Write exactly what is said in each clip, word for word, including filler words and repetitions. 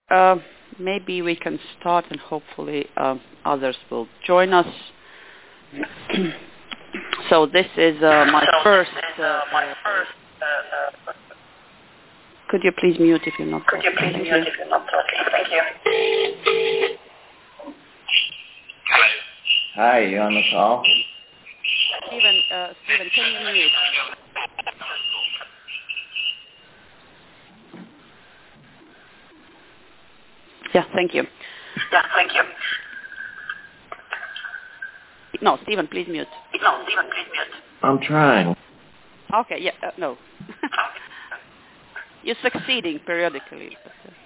Uh, maybe we can start and hopefully uh, others will join us. So this is uh, my so first... This is, uh, uh, my first uh, uh, could you please mute if you're not Could talking? you please Thank mute you. if you're not talking? Thank you. Hi, you on the call? Stephen, uh, Stephen, can you mute? Yeah, thank you. Yeah, thank you. No, Stephen, please mute. No, Stephen, please mute. I'm trying. Okay, yeah, uh, no. You're succeeding periodically. But, uh,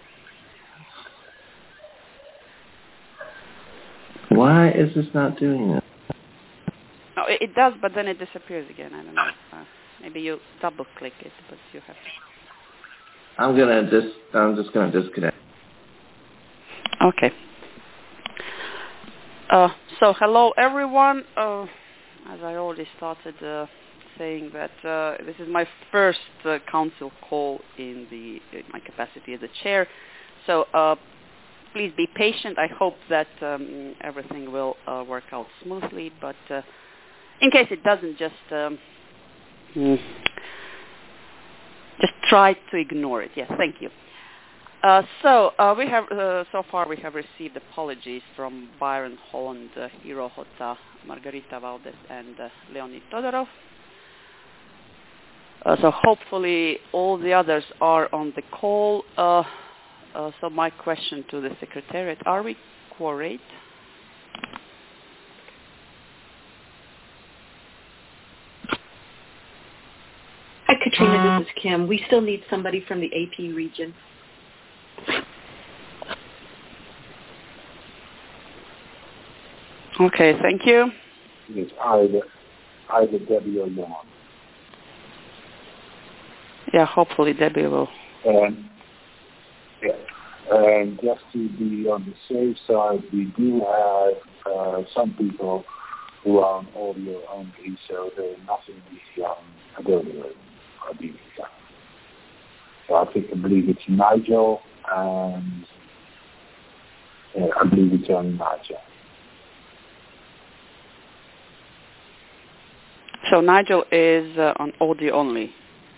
Why is this not doing it? no, it, it does, but then it disappears again. I don't know. Uh, maybe you double click it, but you have to. I'm gonna just. I'm just gonna disconnect. Okay. Uh, so hello everyone. Uh, as I already started uh, saying that uh, this is my first uh, council call in the in my capacity as a chair. So uh, please be patient. I hope that um, everything will uh, work out smoothly. But uh, in case it doesn't, just um, mm, just try to ignore it. Yes, thank you. Uh, so uh, we have uh, so far we have received apologies from Byron Holland, uh, Hiro Hota, Margarita Valdez, and uh, Leonid Todorov. Uh, so hopefully all the others are on the call. Uh, uh, so my question to the Secretariat: are we quorate? Hi, Katrina. This is Kim. We still need somebody from the A P region. Okay, thank you. It's either, either Debbie or Jan. Yeah, hopefully Debbie will. And, yeah, and just to be on the safe side, we do have uh, some people who are on audio only, so there's nothing is um, available. I believe. So I think I believe it's Nigel, and uh, I believe it's only Nigel. So Nigel is uh, on audio only.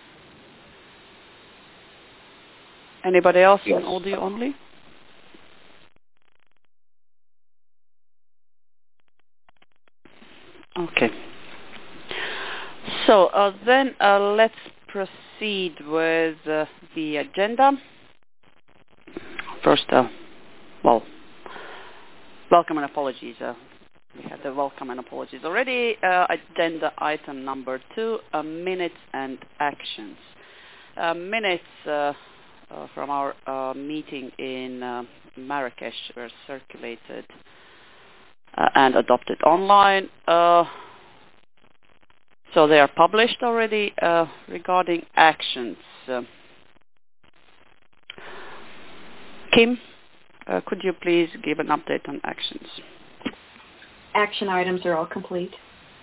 Anybody else Yes. on audio only? Okay. So uh, then uh, let's proceed with uh, the agenda. First, uh, well, welcome and apologies. Uh, we had the welcome and apologies already. Uh, agenda item number two, uh, minutes and actions. Uh, minutes uh, uh, from our uh, meeting in uh, Marrakesh were circulated uh, and adopted online. Uh, so they are published already. Uh, regarding actions, uh, Kim, uh, could you please give an update on actions? Action items are all complete.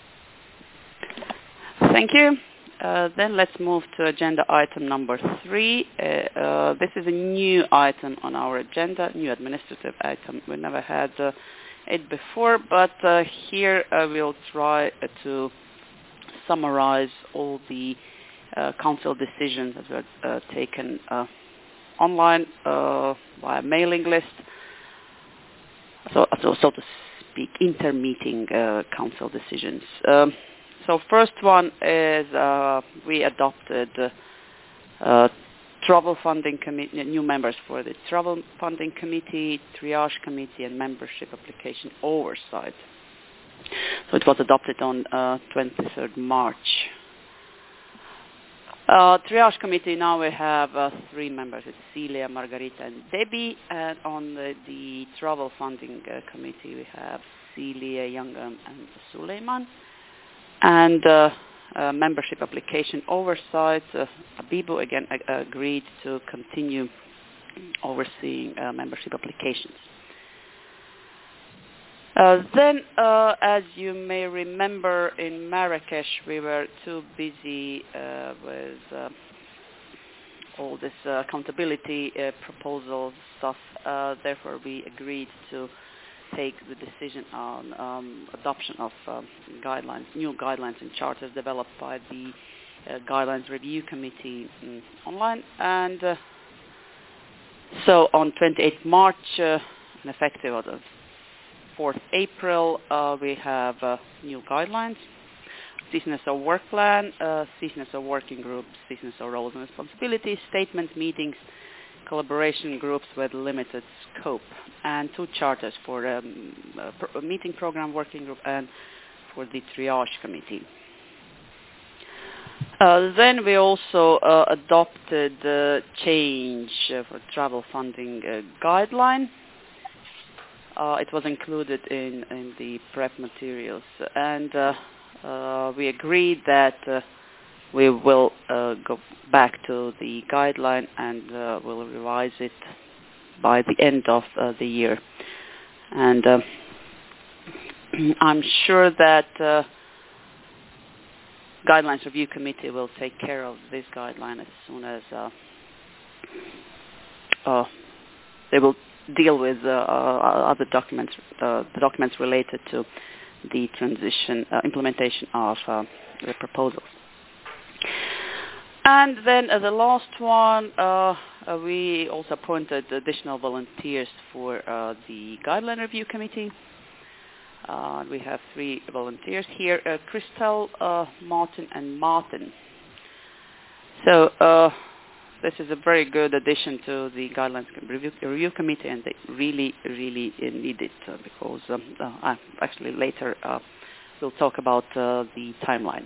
Thank you. Uh, then let's move to agenda item number three. Uh, uh, this is a new item on our agenda, new administrative item. We never had uh, it before, but uh, here uh, we'll try uh, to summarize all the uh, council decisions that were uh, taken uh, online uh, via mailing list, so, so, so to speak, inter-meeting uh, council decisions. Um, So first one is uh, we adopted uh, uh, travel funding committee, new members for the travel funding committee, triage committee, and membership application oversight. So it was adopted on uh, twenty-third March. Uh, triage committee, now we have uh, three members. It's Celia, Margarita, and Debbie. And on the, the travel funding uh, committee, we have Celia, Youngam, and Suleiman. And uh, uh, membership application oversight, uh, Abibu again uh, agreed to continue overseeing uh, membership applications. Uh, then, uh, as you may remember, in Marrakesh we were too busy uh, with uh, all this uh, accountability uh, proposal stuff. Uh, therefore, we agreed to take the decision on um, adoption of um, guidelines, new guidelines and charters developed by the uh, Guidelines Review Committee um, online. And uh, so on twenty-eighth March, uh, and effective on the fourth April, uh, we have uh, new guidelines. C C N S O work plan, uh, C C N S O working groups, C C N S O roles and responsibilities, statement meetings, collaboration groups with limited scope, and two charters for um, a, pro- a meeting program working group and for the triage committee. Uh, then we also uh, adopted the change uh, for travel funding uh, guideline. Uh, it was included in, in the prep materials, and uh, uh, we agreed that uh, we will uh, go back to the guideline and uh, we'll revise it by the end of uh, the year. And uh, I'm sure that uh, Guidelines Review Committee will take care of this guideline as soon as uh, uh, they will deal with uh, uh, other documents, uh, the documents related to the transition, uh, implementation of uh, the proposals. And then uh, the last one, uh, uh, we also appointed additional volunteers for uh, the Guideline Review Committee. Uh, we have three volunteers here, uh, Christel, uh, Martin, and Martin. So uh, this is a very good addition to the Guidelines Review, Review Committee, and they really, really uh, need it uh, because um, uh, actually later uh, we'll talk about uh, the timeline.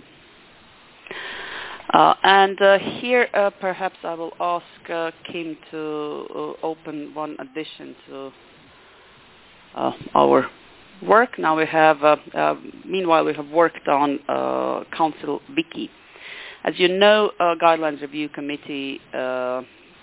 Uh, and uh, here uh, perhaps I will ask uh, Kim to uh, open one addition to uh, our work. Now we have, uh, uh, meanwhile we have worked on uh, Council Wiki. As you know, uh, Guidelines Review Committee uh,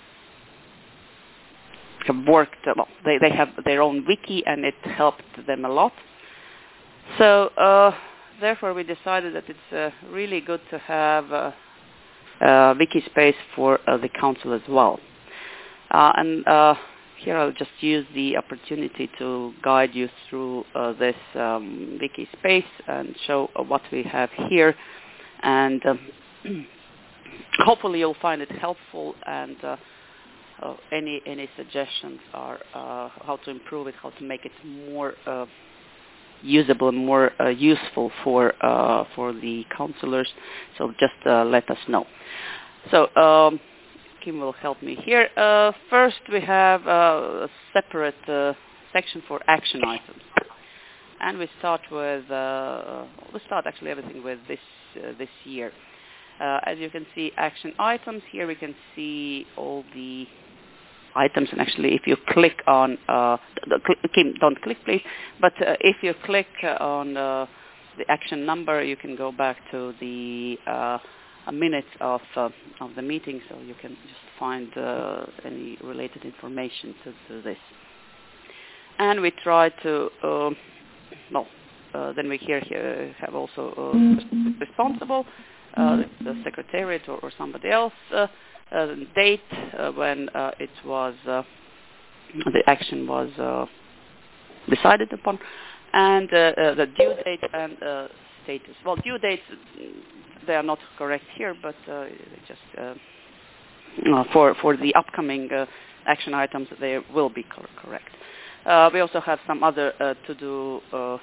have worked, uh, well, they, they have their own wiki and it helped them a lot. So uh, therefore we decided that it's uh, really good to have uh, uh, wiki space for uh, the Council as well. Uh, and uh, here I'll just use the opportunity to guide you through uh, this um, wiki space and show uh, what we have here. And um, hopefully you'll find it helpful, and uh, uh, any any suggestions are uh, how to improve it, how to make it more uh, usable and more uh, useful for uh, for the counselors. So just uh, let us know. So um, Kim will help me here. Uh, first, we have uh, a separate uh, section for action items, and we start with uh, we start actually everything with this uh, this year. Uh, as you can see, action items, here we can see all the items, and actually if you click on, uh, Kim, don't click please, but uh, if you click on uh, the action number, you can go back to the uh, a minute of, uh, of the meeting, so you can just find uh, any related information to, to this. And we try to, uh, well, uh, then we here, here have also uh, responsible, Uh, the, the secretariat or, or somebody else, uh, uh, date uh, when uh, it was, uh, the action was uh, decided upon, and uh, uh, the due date and uh, status. Well, due dates, they are not correct here, but uh, just uh, uh, for, for the upcoming uh, action items, they will be cor- correct. Uh, we also have some other uh, to-do uh,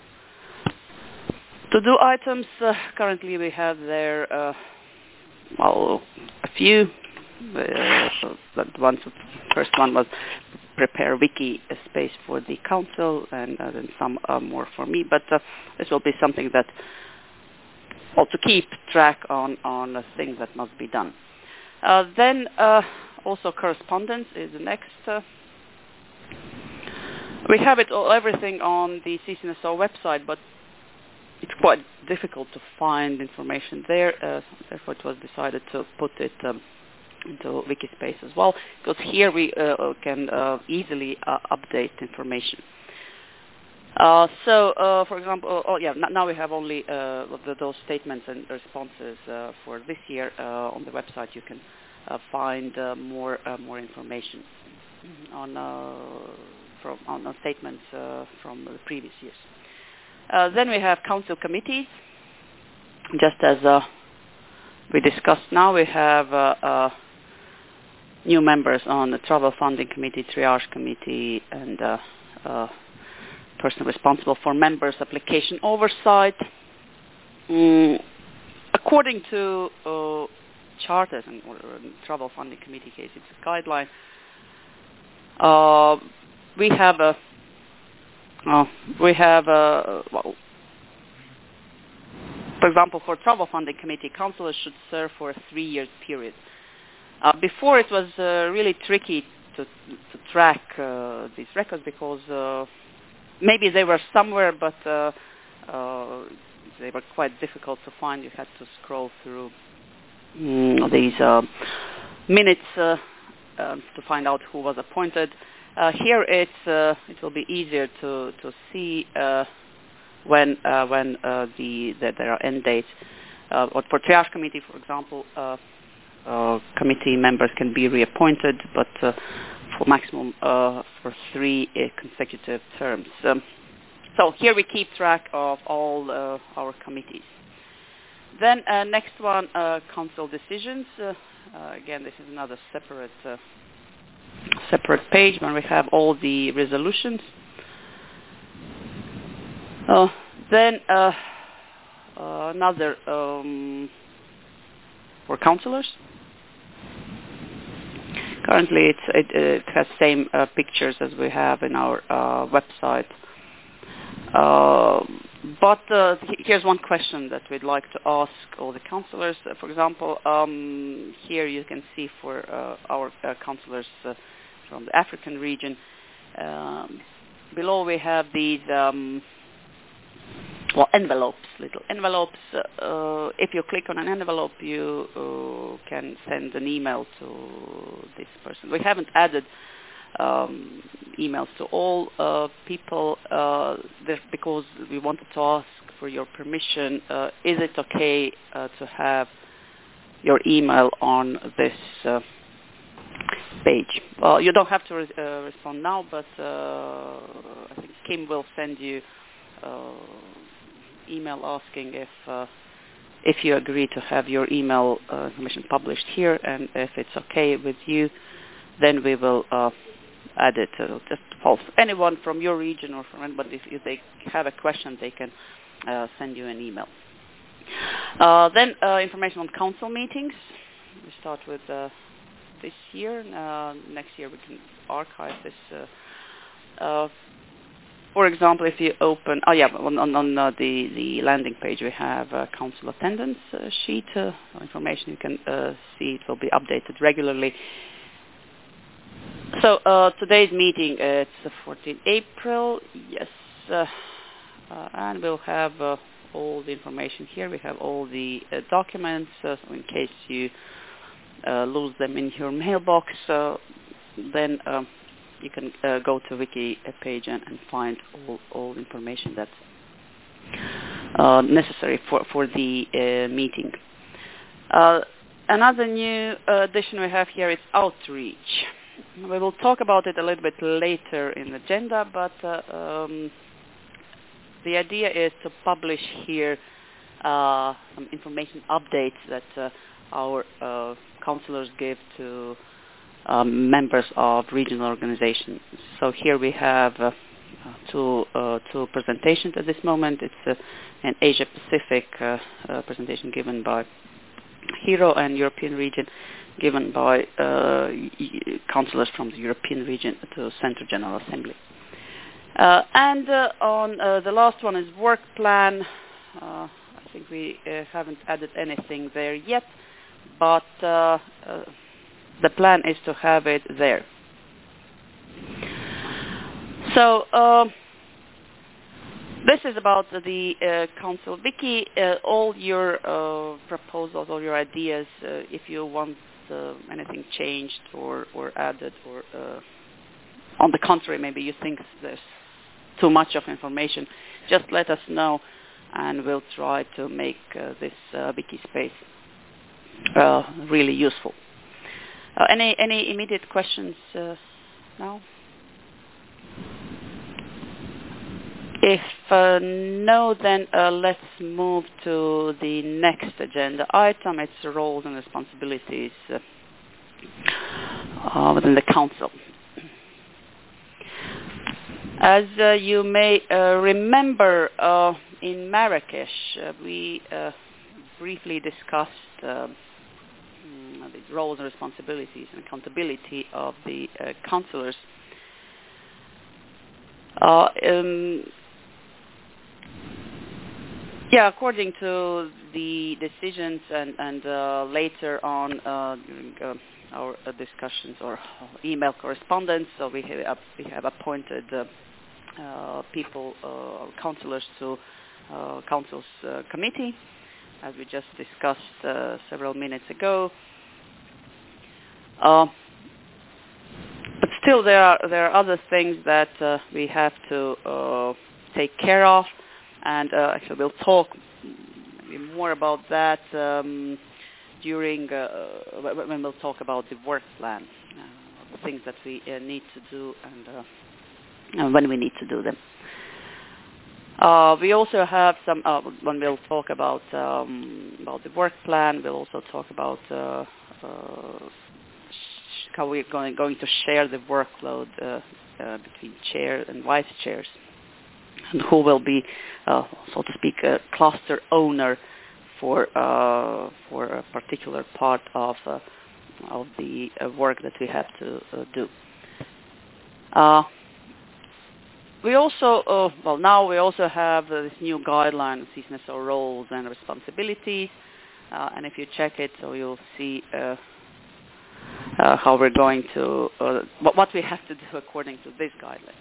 To-do items, uh, currently we have there, uh, well, a few. Uh, so that one, the first one was prepare wiki space for the council, and uh, then some uh, more for me. But uh, this will be something that, well, to keep track on, on uh, things that must be done. Uh, then uh, also correspondence is the next. Uh, we have it all, everything on the C C N S O website, but it's quite difficult to find information there, uh, therefore it was decided to put it um, into Wikispace as well, because here we uh, can uh, easily uh, update information. Uh, so, uh, for example, oh, oh yeah, n- now we have only uh, the, those statements and responses uh, for this year uh, on the website. You can uh, find uh, more uh, more information on uh, from on, on statements uh, from the previous years. Uh, then we have council committees. Just as uh, we discussed now, we have uh, uh, new members on the travel funding committee, triage committee, and uh, uh, person responsible for members' application oversight. Mm, according to uh, charters and or, or travel funding committee case, it's a guideline. Uh, we have a uh, we have a well, for example, for travel funding committee, councillors should serve for a three-year period. Uh, before it was uh, really tricky to to track uh, these records because uh, maybe they were somewhere, but uh, uh, they were quite difficult to find. You had to scroll through mm, these uh, minutes uh, uh, to find out who was appointed. Uh, here, it's uh, it will be easier to to see uh, when uh, when uh, the that there are end dates. Uh, or for triage committee, for example. Uh, Uh, committee members can be reappointed, but uh, for maximum uh, for three uh, consecutive terms. Um, so here we keep track of all uh, our committees. Then uh, next one, uh, council decisions. Uh, uh, again, this is another separate uh, separate page when we have all the resolutions. Uh, then uh, uh, another um, for councillors. Currently, it's, it, it has same uh, pictures as we have in our uh, website. Uh, but uh, here's one question that we'd like to ask all the councillors. Uh, for example, um, here you can see for uh, our uh, councillors uh, from the African region. Um, below we have these um, well, envelopes, little envelopes. Uh, if you click on an envelope, you uh, can send an email to this person. We haven't added um, emails to all uh, people uh, because we wanted to ask for your permission. Uh, is it okay uh, to have your email on this uh, page? Well, you don't have to re- uh, respond now, but uh, I think Kim will send you uh, email asking if uh, if you agree to have your email uh, information published here, and if it's okay with you, then we will uh, add it. Uh, just for anyone from your region or from anybody, if, if they have a question, they can uh, send you an email. Uh, then uh, information on council meetings. We start with uh, this year. Uh, next year we can archive this. Uh, uh, For example, if you open, oh yeah, on, on, on uh, the, the landing page we have a council attendance uh, sheet, uh, information you can uh, see. It will be updated regularly. So uh, today's meeting, uh, it's the fourteenth of April, yes, uh, uh, and we'll have uh, all the information here. We have all the uh, documents, uh, so in case you uh, lose them in your mailbox, uh, then uh, you can uh, go to Wiki page and, and find all, all information that's uh, necessary for, for the uh, meeting. Uh, another new uh, addition we have here is outreach. We will talk about it a little bit later in the agenda, but uh, um, the idea is to publish here uh, some information updates that uh, our uh, councillors give to Um, members of regional organizations. So here we have uh, two, uh, two presentations at this moment. It's uh, an Asia-Pacific uh, uh, presentation given by HERO and European region, given by uh, councillors from the European region to Central General Assembly. Uh, and uh, on uh, the last one is work plan. Uh, I think we uh, haven't added anything there yet, but uh, uh, the plan is to have it there. So uh, this is about the uh, Council Wiki. Uh, all your uh, proposals, all your ideas, uh, if you want uh, anything changed or, or added, or uh, on the contrary, maybe you think there's too much of information, just let us know, and we'll try to make uh, this uh, wiki space uh, really useful. Uh, any any immediate questions uh, now? If uh, no, then uh, let's move to the next agenda item. It's roles and responsibilities uh, uh, within the council. As uh, you may uh, remember, uh, in Marrakesh, uh, we uh, briefly discussed uh, the roles and responsibilities and accountability of the uh, councillors. Uh, um, yeah, according to the decisions and, and uh, later on uh, during uh, our uh, discussions or email correspondence, so we have, we have appointed uh, uh, people, uh, councillors to uh, council's uh, committee, as we just discussed uh, several minutes ago. Uh, but still, there are there are other things that uh, we have to uh, take care of, and uh, actually we'll talk maybe more about that um, during uh, when we'll talk about the work plan, uh, the things that we uh, need to do, and, uh, and when we need to do them. Uh, we also have some, uh, when we'll talk about um, about the work plan, we'll also talk about uh, uh, how we're going, going to share the workload uh, uh, between chair and vice chairs, and who will be, uh, so to speak, a cluster owner for uh, for a particular part of uh, of the uh, work that we have to uh, do. Uh, We also, uh, well, now we also have uh, this new guideline of C S N S O roles and responsibilities, uh, and if you check it, so you'll see uh, uh, how we're going to, uh, what, what we have to do according to this guideline.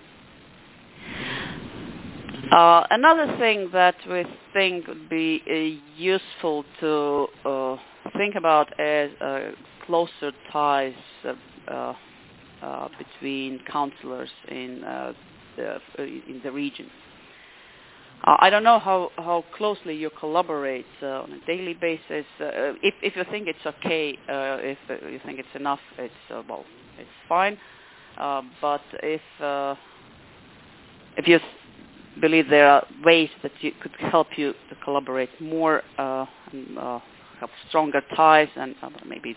Uh, another thing that we think would be uh, useful to uh, think about is uh, closer ties uh, uh, uh, between councillors in uh, The, in the region. Uh, I don't know how, how closely you collaborate uh, on a daily basis. Uh, if, if you think it's okay, uh, if uh, you think it's enough, it's uh, well, it's fine. Uh, but if uh, if you believe there are ways that you could help you to collaborate more, uh, and, uh, have stronger ties, and uh, maybe.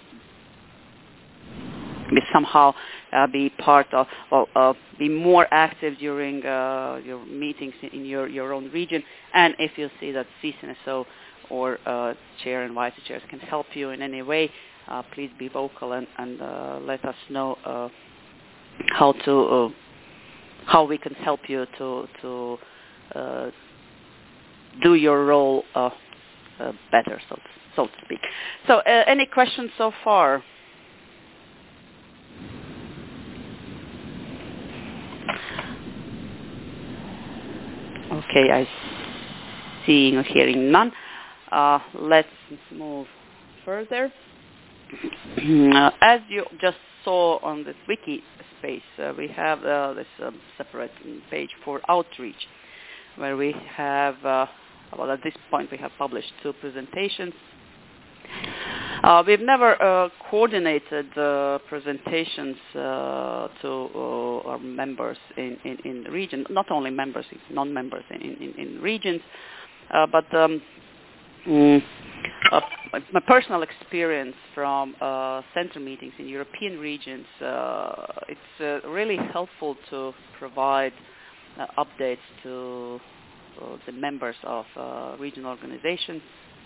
Be somehow uh, be part of, well, uh, be more active during uh, your meetings in your, your own region. And if you see that C S N S O or uh, chair and vice chairs can help you in any way, uh, please be vocal and, and uh, let us know uh, how to uh, how we can help you to to uh, do your role uh, uh, better, so so to speak. So, uh, any questions so far? Okay, I see or hearing none. Uh, let's move further. uh, as you just saw on this wiki space, uh, we have uh, this um, separate page for outreach, where we have, uh, well, at this point we have published two presentations. Uh, we've never uh, coordinated uh, presentations uh, to uh, our members in, in, in the region, not only members, non-members in, in, in regions, uh, but um, mm, uh, my personal experience from uh, center meetings in European regions, uh, it's uh, really helpful to provide uh, updates to uh, the members of uh, regional organizations.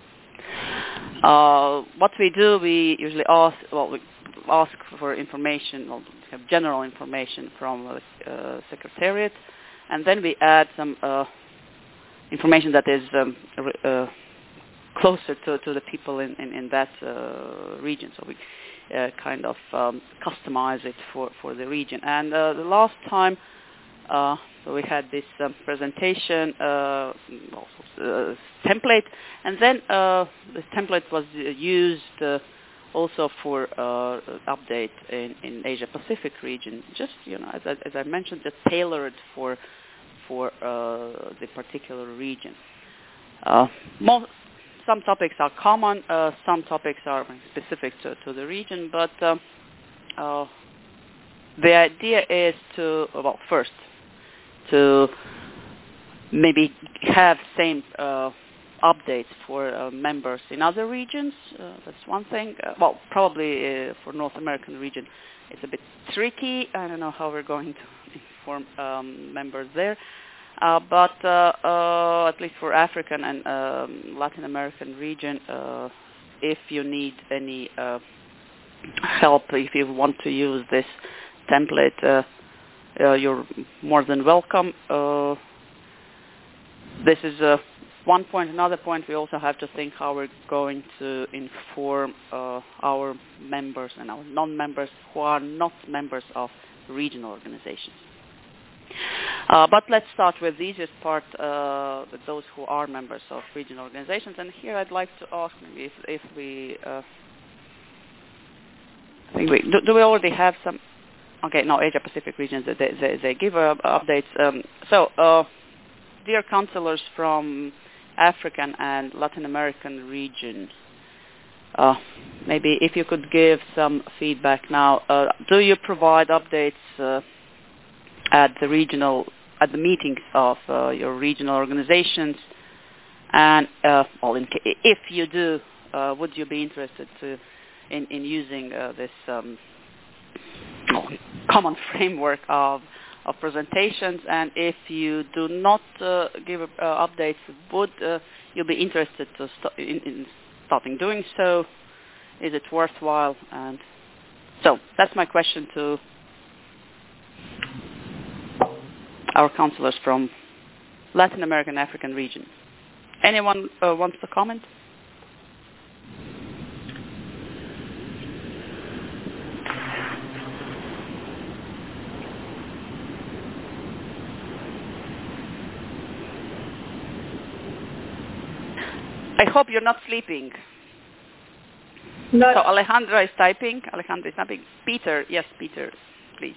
Uh, what we do, we usually ask, well, we ask for information, or have general information from the uh, Secretariat, and then we add some uh, information that is um, uh, closer to, to the people in, in, in that uh, region. So we uh, kind of um, customize it for, for the region. And uh, the last time, uh, so we had this um, presentation uh, uh, template, and then uh, this template was uh, used uh, also for uh, update in, in Asia Pacific region. Just, you know, as I, as I mentioned, just tailored for for uh, the particular region. Uh, most, some topics are common, uh, some topics are specific to, to the region, but uh, uh, the idea is to, well, first, to maybe have same uh, updates for uh, members in other regions. Uh, that's one thing. Uh, well, probably uh, for North American region, it's a bit tricky. I don't know how we're going to inform um, members there. Uh, but uh, uh, at least for African and um, Latin American region, uh, if you need any uh, help, if you want to use this template, uh, uh, you're more than welcome. Uh, this is uh, one point. Another point, we also have to think how we're going to inform uh, our members and our non-members who are not members of regional organizations. Uh, but let's start with the easiest part, uh, with those who are members of regional organizations. And here I'd like to ask maybe if, if we, uh, I think we, do, do we already have some, okay, no, Asia Pacific regions, they, they, they give uh, updates. Um, so, uh, dear councillors from African and Latin American region, uh, maybe if you could give some feedback now, uh, do you provide updates uh, at the regional, at the meetings of uh, your regional organizations? And uh, well, in, if you do, uh, would you be interested to, in, in using uh, this um, common framework of, of presentations? And if you do not uh, give uh, updates, would uh, you be interested to st- in, in starting doing so? Is it worthwhile? And so that's my question to our councillors from Latin American, African region. Anyone uh, wants to comment? I hope you're not sleeping. No. So Alejandra is typing. Alejandra is typing. Peter, yes, Peter, please.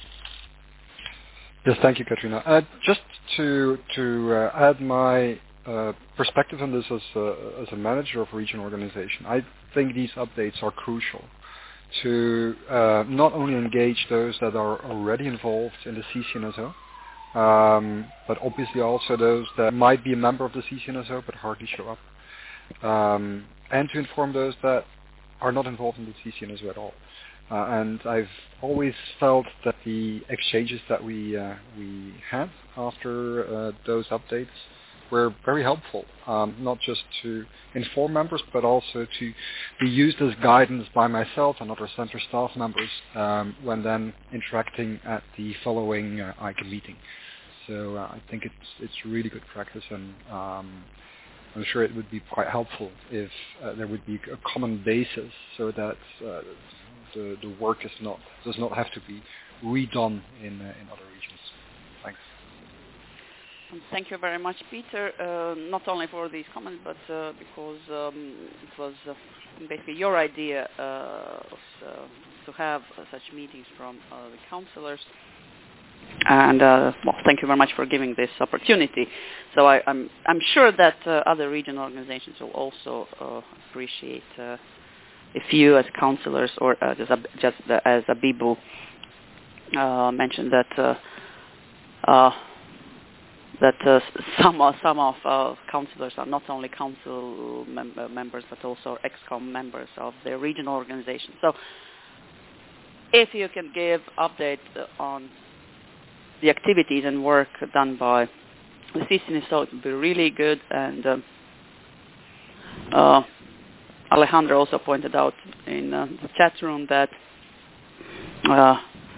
Yes, thank you, Katrina. Uh, just to to uh, add my uh, perspective on this as a, as a manager of a regional organization, I think these updates are crucial to uh, not only engage those that are already involved in the C C N S O, um, but obviously also those that might be a member of the C C N S O but hardly show up, um, and to inform those that are not involved in the C C N S O at all. Uh, and I've always felt that the exchanges that we uh, we had after uh, those updates were very helpful, um, not just to inform members, but also to be used as guidance by myself and other center staff members um, when then interacting at the following uh, I C A meeting. So uh, I think it's it's really good practice, and um, I'm sure it would be quite helpful if uh, there would be a common basis so that uh, the the work is not does not have to be redone in uh, in other regions. Thanks. Thank you very much, Peter, uh, not only for these comments, but uh, because um, it was uh, basically your idea uh, of, uh, to have uh, such meetings from uh, the councillors. And uh, well, thank you very much for giving this opportunity. So I, I'm I'm sure that uh, other regional organizations will also uh, appreciate uh, if you, as councillors, or uh, just, just as Abibu uh, mentioned, that uh, uh, that uh, some uh, some of uh, councillors are not only council mem- members but also ex-com members of their regional organization. So if you can give updates on the activities and work done by the C C N S O, it would be really good. And um, uh, Alejandra also pointed out in uh, the chat room that uh,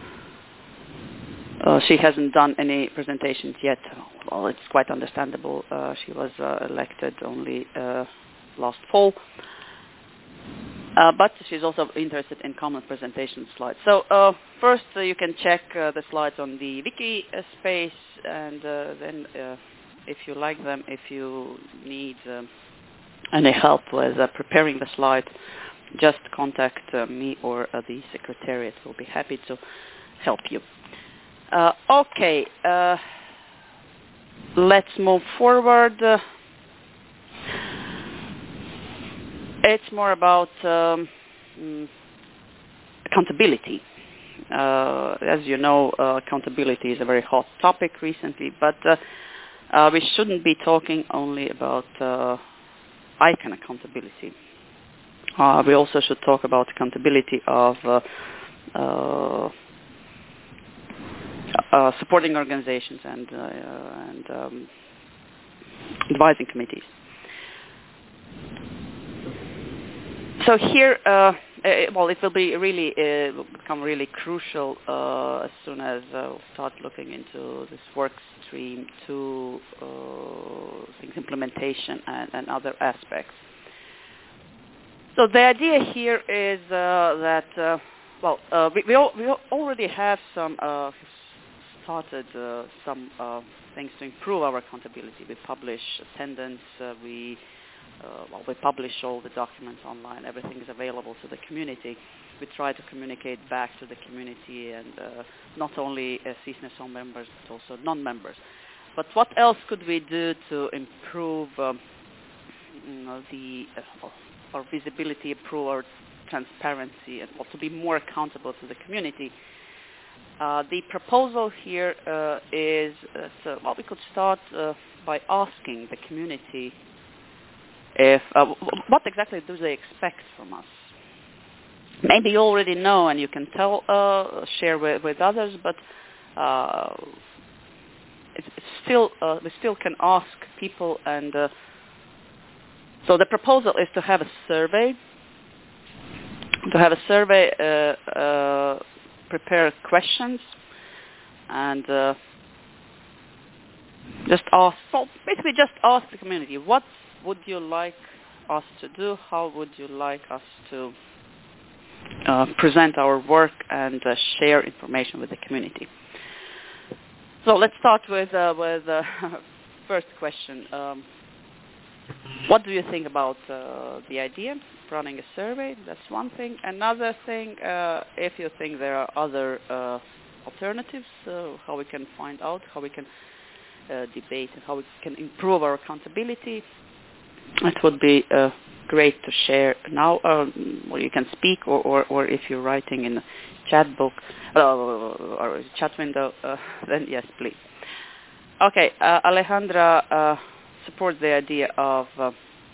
uh, she hasn't done any presentations yet. Well, it's quite understandable. Uh, she was uh, elected only uh, last fall. Uh, but she's also interested in common presentation slides. So uh, first uh, you can check uh, the slides on the wiki uh, space, and uh, then uh, if you like them, if you need um, any help with uh, preparing the slide, just contact uh, me or uh, the secretariat. We'll be happy to help you. Uh, okay, uh, let's move forward. Uh, It's more about um, accountability. Uh, as you know, uh, accountability is a very hot topic recently, but uh, uh, we shouldn't be talking only about uh, ICANN accountability. Uh, we also should talk about accountability of uh, uh, uh, supporting organizations and, uh, and um, advising committees. So here, uh, uh, well, it will be really uh, will become really crucial uh, as soon as uh, we'll start looking into this work stream to uh, things implementation and, and other aspects. So the idea here is uh, that uh, well, uh, we we, all, we already have some uh, started uh, some uh, things to improve our accountability. We publish attendance. Uh, we Uh, well, we publish all the documents online. Everything is available to the community. We try to communicate back to the community and uh, not only uh, C S N E S O members, but also non-members. But what else could we do to improve um, you know, the uh, our visibility, improve our transparency, and well, to be more accountable to the community? Uh, the proposal here uh, is that, uh, well, we could start uh, by asking the community If uh, what exactly do they expect from us? Maybe you already know and you can tell, uh, share with, with others, but uh, it's, it's still uh, we still can ask people. And uh, so the proposal is to have a survey, to have a survey, uh, uh, prepare questions, and uh, just ask. So basically, just ask the community what would you like us to do? How would you like us to uh, present our work and uh, share information with the community? So let's start with uh, with uh, first question. Um, what do you think about uh, the idea of running a survey? That's one thing. Another thing, uh, if you think there are other uh, alternatives, uh, how we can find out, how we can uh, debate, and how we can improve our accountability. It would be uh, great to share now, um, or you can speak, or, or, or if you're writing in a chat book uh, or a chat window, uh, then yes, please. Okay, uh, Alejandra uh, supports the idea of uh,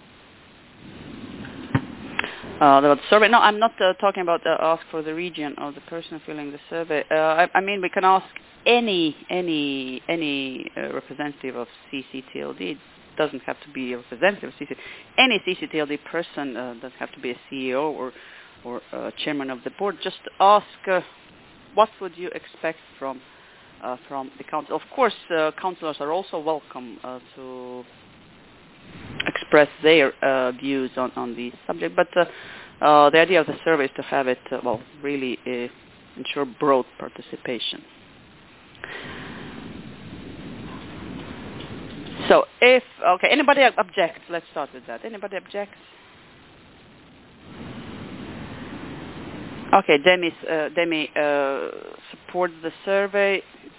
uh, the survey. No, I'm not uh, talking about uh, ask for the region or the person filling the survey. Uh, I, I mean, we can ask any any any uh, representative of C C T L D. Doesn't have to be a representative of C C T L D. Any C C T L D person uh, doesn't have to be a C E O or or uh, chairman of the board. Just ask uh, what would you expect from uh, from the council. Of course, uh, councillors are also welcome uh, to express their uh, views on on the subject. But uh, uh, the idea of the survey is to have it uh, well really uh, ensure broad participation. So if, okay, anybody objects? Let's start with that. Anybody objects? Okay, Demi, uh, Demi uh, supports the survey.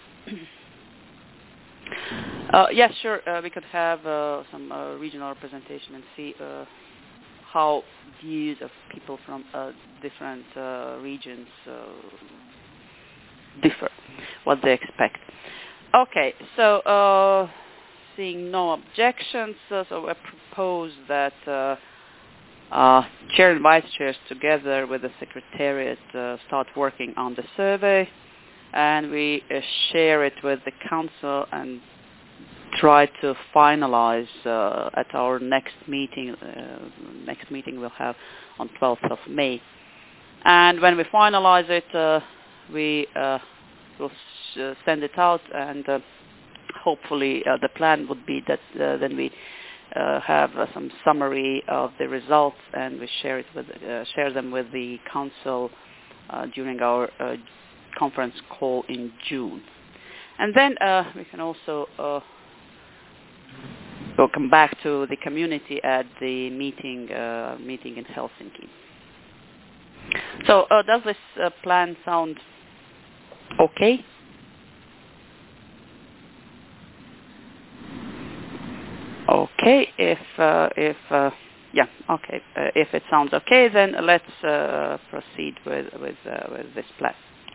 uh, yes, sure, uh, we could have uh, some uh, regional representation and see uh, how views of people from uh, different uh, regions uh, differ, what they expect. Okay, so... Uh, Seeing no objections, uh, so I propose that uh, uh, chair and vice chairs together with the secretariat uh, start working on the survey, and we uh, share it with the council and try to finalize uh, at our next meeting. Uh, next meeting we'll have on twelfth of May, and when we finalize it, uh, we uh, will s- send it out and. Uh, Hopefully, uh, the plan would be that uh, then we uh, have uh, some summary of the results, and we share it with uh, share them with the council uh, during our uh, conference call in June. And then uh, we can also uh, we'll come back to the community at the meeting uh, meeting in Helsinki. So, uh, does this uh, plan sound okay? Okay, if uh, if uh, yeah, okay. Uh, if it sounds okay, then let's uh, proceed with with, uh, with this plan.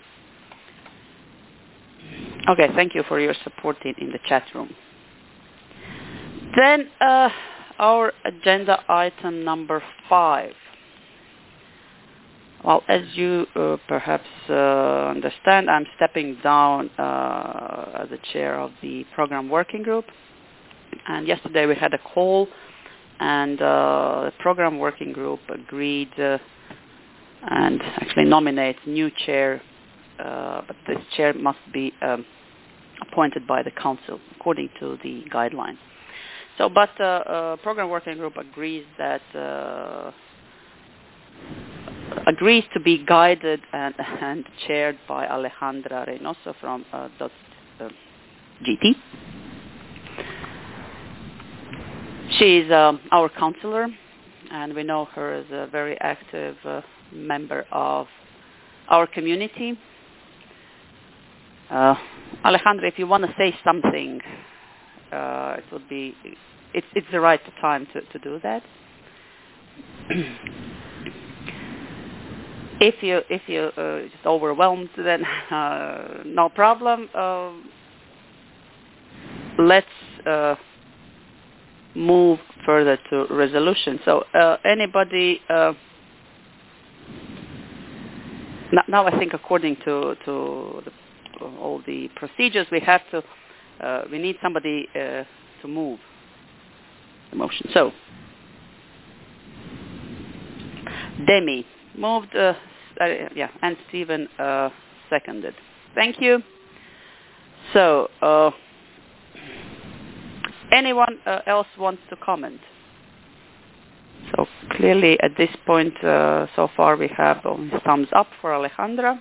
Okay, thank you for your support in, in the chat room. Then uh, our agenda item number five. Well, as you uh, perhaps uh, understand, I'm stepping down uh, as the chair of the program working group. And yesterday we had a call, and uh, the program working group agreed uh, and actually nominate new chair, uh, but this chair must be um, appointed by the council according to the guidelines. So, but uh, uh, program working group agrees that uh, agrees to be guided and, and chaired by Alejandra Reynoso from uh, .G T. She is um, our counselor, and we know her as a very active uh, member of our community. Uh, Alejandra, if you want to say something, uh, it would be it's it's the right time to, to do that. If you if you uh, just overwhelmed, then uh, no problem. Uh, let's uh, move further to resolution. So uh, anybody uh, now, I think according to to the, all the procedures, we have to uh, we need somebody uh, to move the motion. So Demi moved. Uh, Uh, yeah, and Stephen uh, seconded. Thank you. So, uh, anyone uh, else wants to comment? So clearly, at this point, uh, so far we have only thumbs up for Alejandra.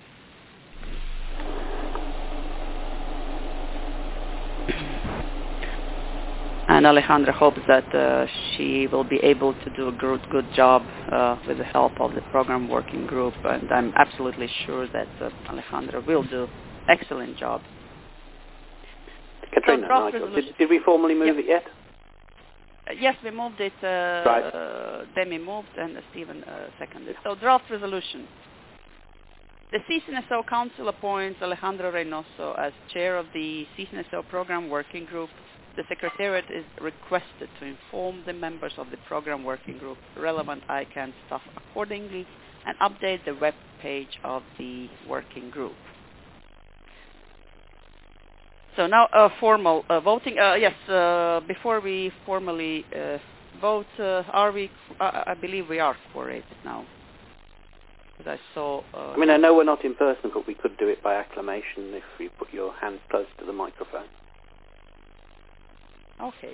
And Alejandra hopes that uh, she will be able to do a good, good job uh, with the help of the program working group. And I'm absolutely sure that uh, Alejandra will do excellent job. Katrina, so Nigel, did, did we formally move yep. it yet? Uh, yes, we moved it. Uh, right. uh, Demi moved and uh, Stephen uh, seconded. So draft resolution. The C C N S O Council appoints Alejandra Reynoso as chair of the C C N S O program working group. The Secretariat is requested to inform the members of the program working group, relevant I CANN staff accordingly, and update the web page of the working group. So now uh, formal uh, voting. Uh, yes, uh, before we formally uh, vote, uh, are we, uh, I believe we are quorated now. Because I saw... Uh, I mean, I know we're not in person, but we could do it by acclamation if you put your hand close to the microphone. Okay.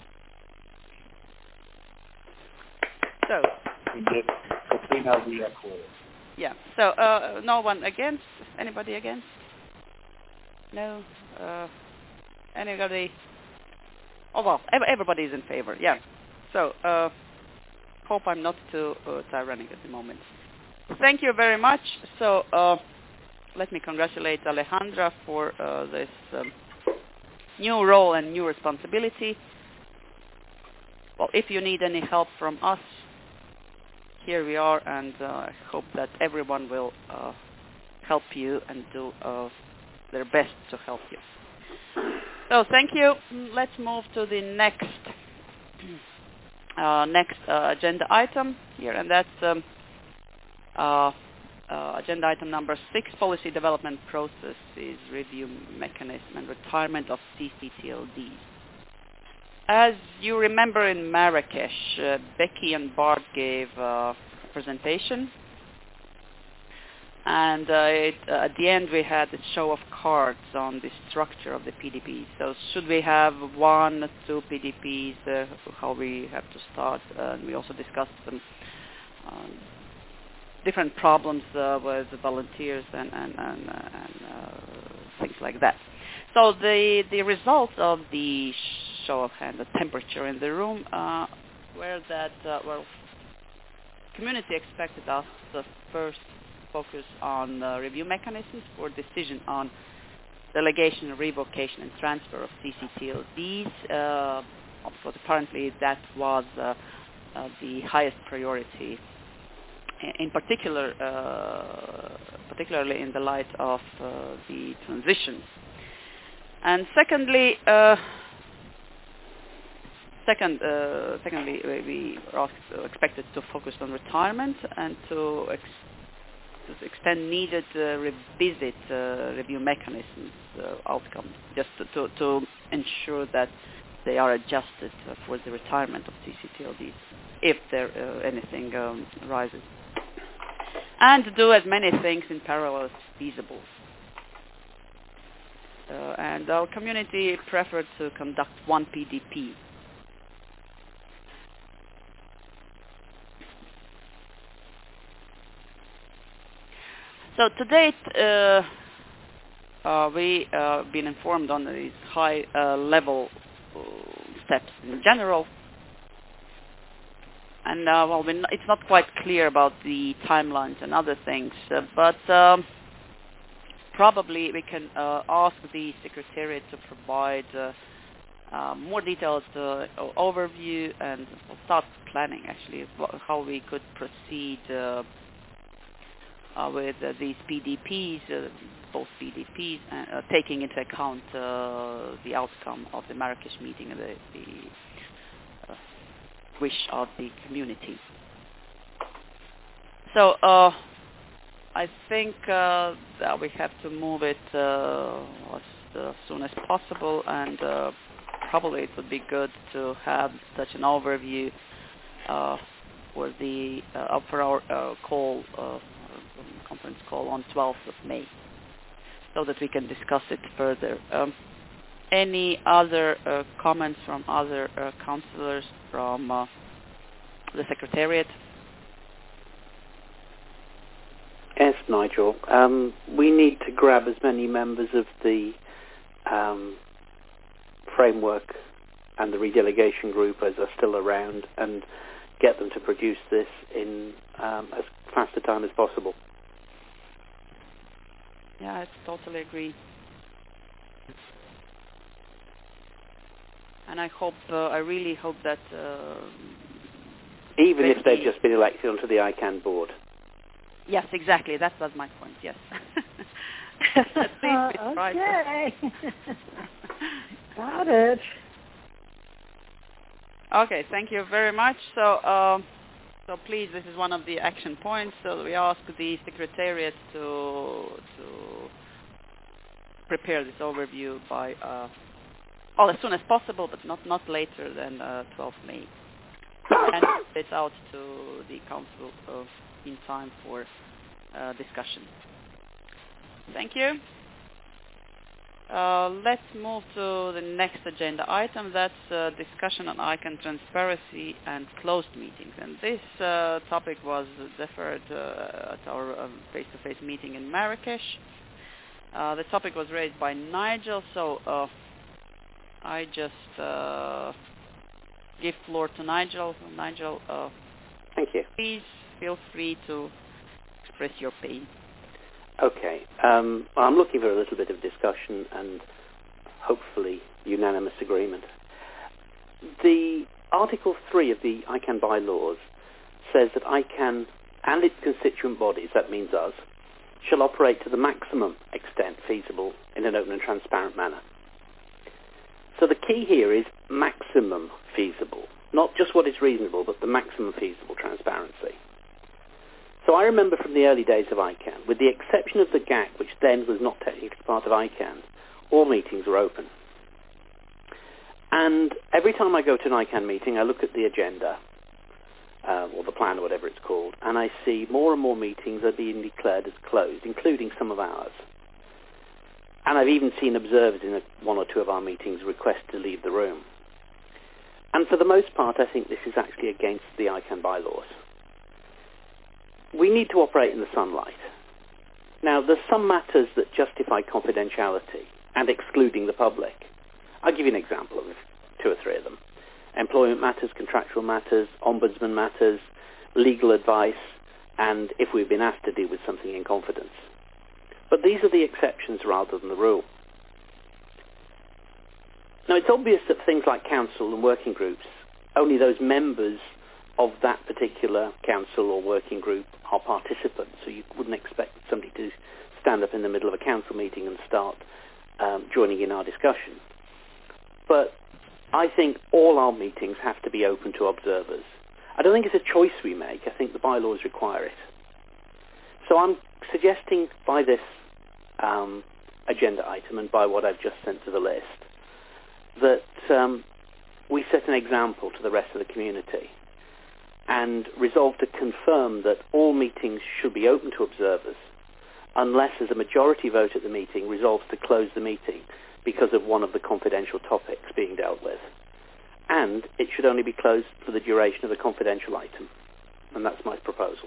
So. Katrina, we are clear. Yeah. So uh, no one against. Anybody against? No. Uh, anybody? Oh well, ev- everybody is in favor. Yeah. So uh, hope I'm not too uh, tyrannic at the moment. Thank you very much. So uh, let me congratulate Alejandra for uh, this. Um, new role and new responsibility. Well, if you need any help from us, here we are, and uh, I hope that everyone will uh, help you and do uh, their best to help you. So thank you. Let's move to the next uh, next uh, agenda item here, and that's um, uh, Uh, agenda item number six, policy development processes, review mechanism, and retirement of C C T L Ds. As you remember in Marrakesh, uh, Becky and Bart gave uh, a presentation, and uh, it, uh, at the end we had a show of cards on the structure of the P D Ps. So should we have one, two P D Ps, uh, how we have to start, uh, and we also discussed some um, different problems uh, with the volunteers and, and, and, and uh, things like that. So the the results of the show of hand, the temperature in the room, uh, were that, uh, well, community expected us to first focus on uh, review mechanisms for decision on delegation, revocation, and transfer of C C T L Ds. Uh, of course, apparently that was uh, uh, the highest priority, in particular, uh, particularly in the light of uh, the transitions. And secondly, uh, second, uh, secondly, we are asked, expected to focus on retirement and to, ex- to the extent needed, uh, revisit uh, review mechanisms uh, outcomes, just to, to, to ensure that they are adjusted uh, for the retirement of C C T L Ds, if there uh, anything um, arises. And to do as many things in parallel as feasible. Uh, and our community preferred to conduct one P D P. So to date, uh, uh, we have uh, been informed on these high-level uh, steps in general. And uh, well, we're not, it's not quite clear about the timelines and other things, uh, but um, probably we can uh, ask the Secretariat to provide uh, uh, more detailed uh, overview and we'll start planning actually how we could proceed uh, uh, with uh, these P D Ps, uh, both P D Ps, uh, uh, taking into account uh, the outcome of the Marrakesh meeting and the, the uh, wish of the community. So uh, I think uh, that we have to move it uh, as, as soon as possible, and uh, probably it would be good to have such an overview uh, for the uh, for our uh, call, uh, conference call on twelfth of May, so that we can discuss it further. Um, any other uh, comments from other uh, councillors from uh, the Secretariat? Yes, Nigel. Um, we need to grab as many members of the um, framework and the redelegation group as are still around and get them to produce this in um, as fast a time as possible. Yeah, I totally agree. And I hope, uh, I really hope that... Uh, Even if they've just been elected onto the I CAN board. Yes, exactly. That was my point, yes. At least we tried. Okay. Got it. Okay, thank you very much. So, um, so please, this is one of the action points. So we ask the Secretariat to to prepare this overview by, uh, well, as soon as possible, but not, not later than uh, twelfth of May. And it's out to the Council of, in time for uh, discussion. Thank you. Uh, let's move to the next agenda item. That's uh, discussion on I CAN transparency and closed meetings. And this uh, topic was deferred uh, at our um, face-to-face meeting in Marrakesh. Uh, the topic was raised by Nigel, so uh, I just uh, give floor to Nigel. Nigel, uh, thank you. Please feel free to express your pain. Okay. Um, I'm looking for a little bit of discussion and hopefully unanimous agreement. The Article three of the I CAN bylaws says that I CAN and its constituent bodies, that means us, shall operate to the maximum extent feasible in an open and transparent manner. So the key here is maximum feasible, not just what is reasonable, but the maximum feasible transparency. So I remember from the early days of I CAN, with the exception of the G A C, which then was not technically part of I CAN, all meetings were open. And every time I go to an I CAN meeting, I look at the agenda, uh, or the plan, or whatever it's called, and I see more and more meetings are being declared as closed, including some of ours. And I've even seen observers in a, one or two of our meetings request to leave the room. And for the most part, I think this is actually against the I CAN bylaws. We need to operate in the sunlight. Now, there's some matters that justify confidentiality and excluding the public. I'll give you an example of two or three of them. Employment matters, contractual matters, ombudsman matters, legal advice, and if we've been asked to deal with something in confidence. But these are the exceptions rather than the rule. Now, it's obvious that things like council and working groups, only those members of that particular council or working group are participants. So you wouldn't expect somebody to stand up in the middle of a council meeting and start um, joining in our discussion. But I think all our meetings have to be open to observers. I don't think it's a choice we make. I think the bylaws require it. So I'm suggesting by this um, agenda item and by what I've just sent to the list that um, we set an example to the rest of the community and resolve to confirm that all meetings should be open to observers unless as a majority vote at the meeting resolves to close the meeting because of one of the confidential topics being dealt with. And it should only be closed for the duration of the confidential item. And that's my proposal.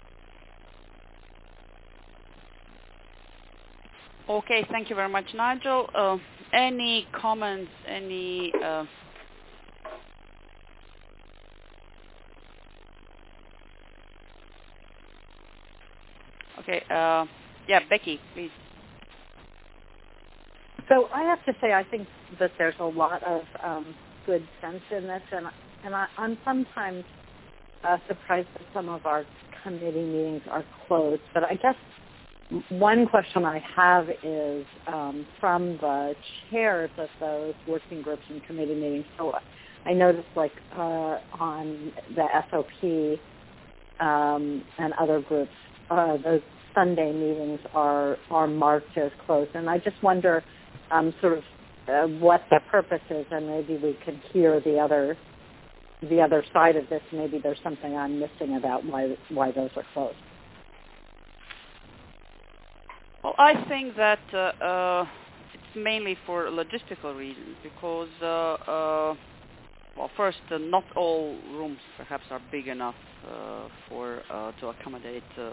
Okay, thank you very much, Nigel. Uh, any comments, any... Uh, okay, uh, yeah, Becky, please. So I have to say I think that there's a lot of um, good sense in this, and, and I, I'm sometimes uh, surprised that some of our committee meetings are closed. But I guess one question I have is um, from the chairs of those working groups and committee meetings. So I noticed like uh, on the S O P um, and other groups, uh, those Sunday meetings are, are marked as closed. And I just wonder um, sort of uh, what the purpose is, and maybe we could hear the other the other side of this. Maybe there's something I'm missing about why why those are closed. Well, I think that uh, uh, it's mainly for logistical reasons because, uh, uh, well, first, uh, not all rooms perhaps are big enough uh, for uh, to accommodate uh,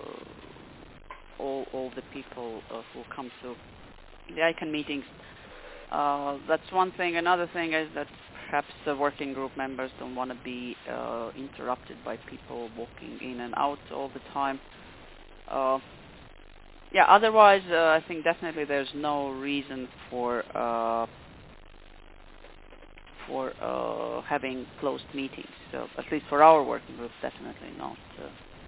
all all the people uh, who come to the I C A N meetings. Uh, that's one thing. Another thing is that perhaps the working group members don't want to be uh, interrupted by people walking in and out all the time. Uh, Yeah, otherwise, uh, I think definitely there's no reason for uh, for uh, having closed meetings. So at least for our working group, definitely not. Uh,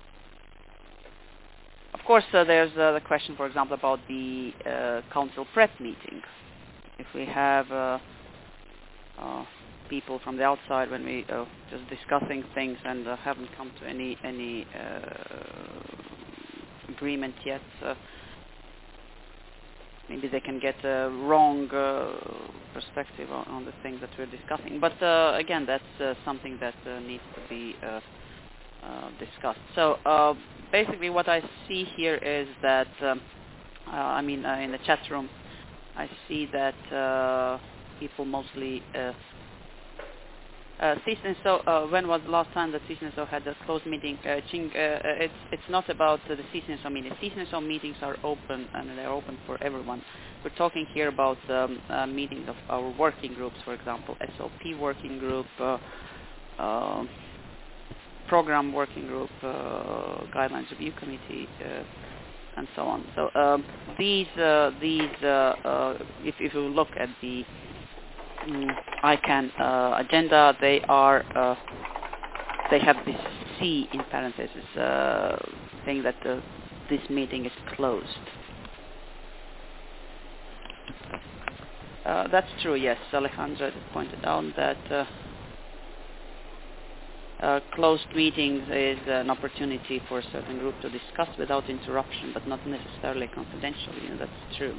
of course, uh, there's uh, the question, for example, about the uh, council prep meeting. If we have uh, uh, people from the outside when we uh, just discussing things and uh, haven't come to any any. Uh, agreement yet, uh, maybe they can get a wrong uh, perspective on, on the things that we're discussing. But uh, again, that's uh, something that uh, needs to be uh, uh, discussed. So uh, basically what I see here is that, um, uh, I mean, uh, in the chat room, I see that uh, people mostly uh, Uh, CISNESO, uh, when was the last time that CISNESO had a closed meeting? Uh, Ching, uh, it's, it's not about uh, the CISNESO meeting. CISNESO meetings are open and they're open for everyone. We're talking here about um, uh, meetings of our working groups, for example, S O P working group, uh, uh, program working group, uh, guidelines review committee, uh, and so on. So um, these, uh, these uh, uh, if, if you look at the I C A N uh, agenda, they are uh, they have this C in parentheses uh, saying that uh, this meeting is closed. Uh, that's true, yes. Alejandra pointed out that uh, uh, closed meetings is an opportunity for a certain group to discuss without interruption, but not necessarily confidentially. You know, that's true.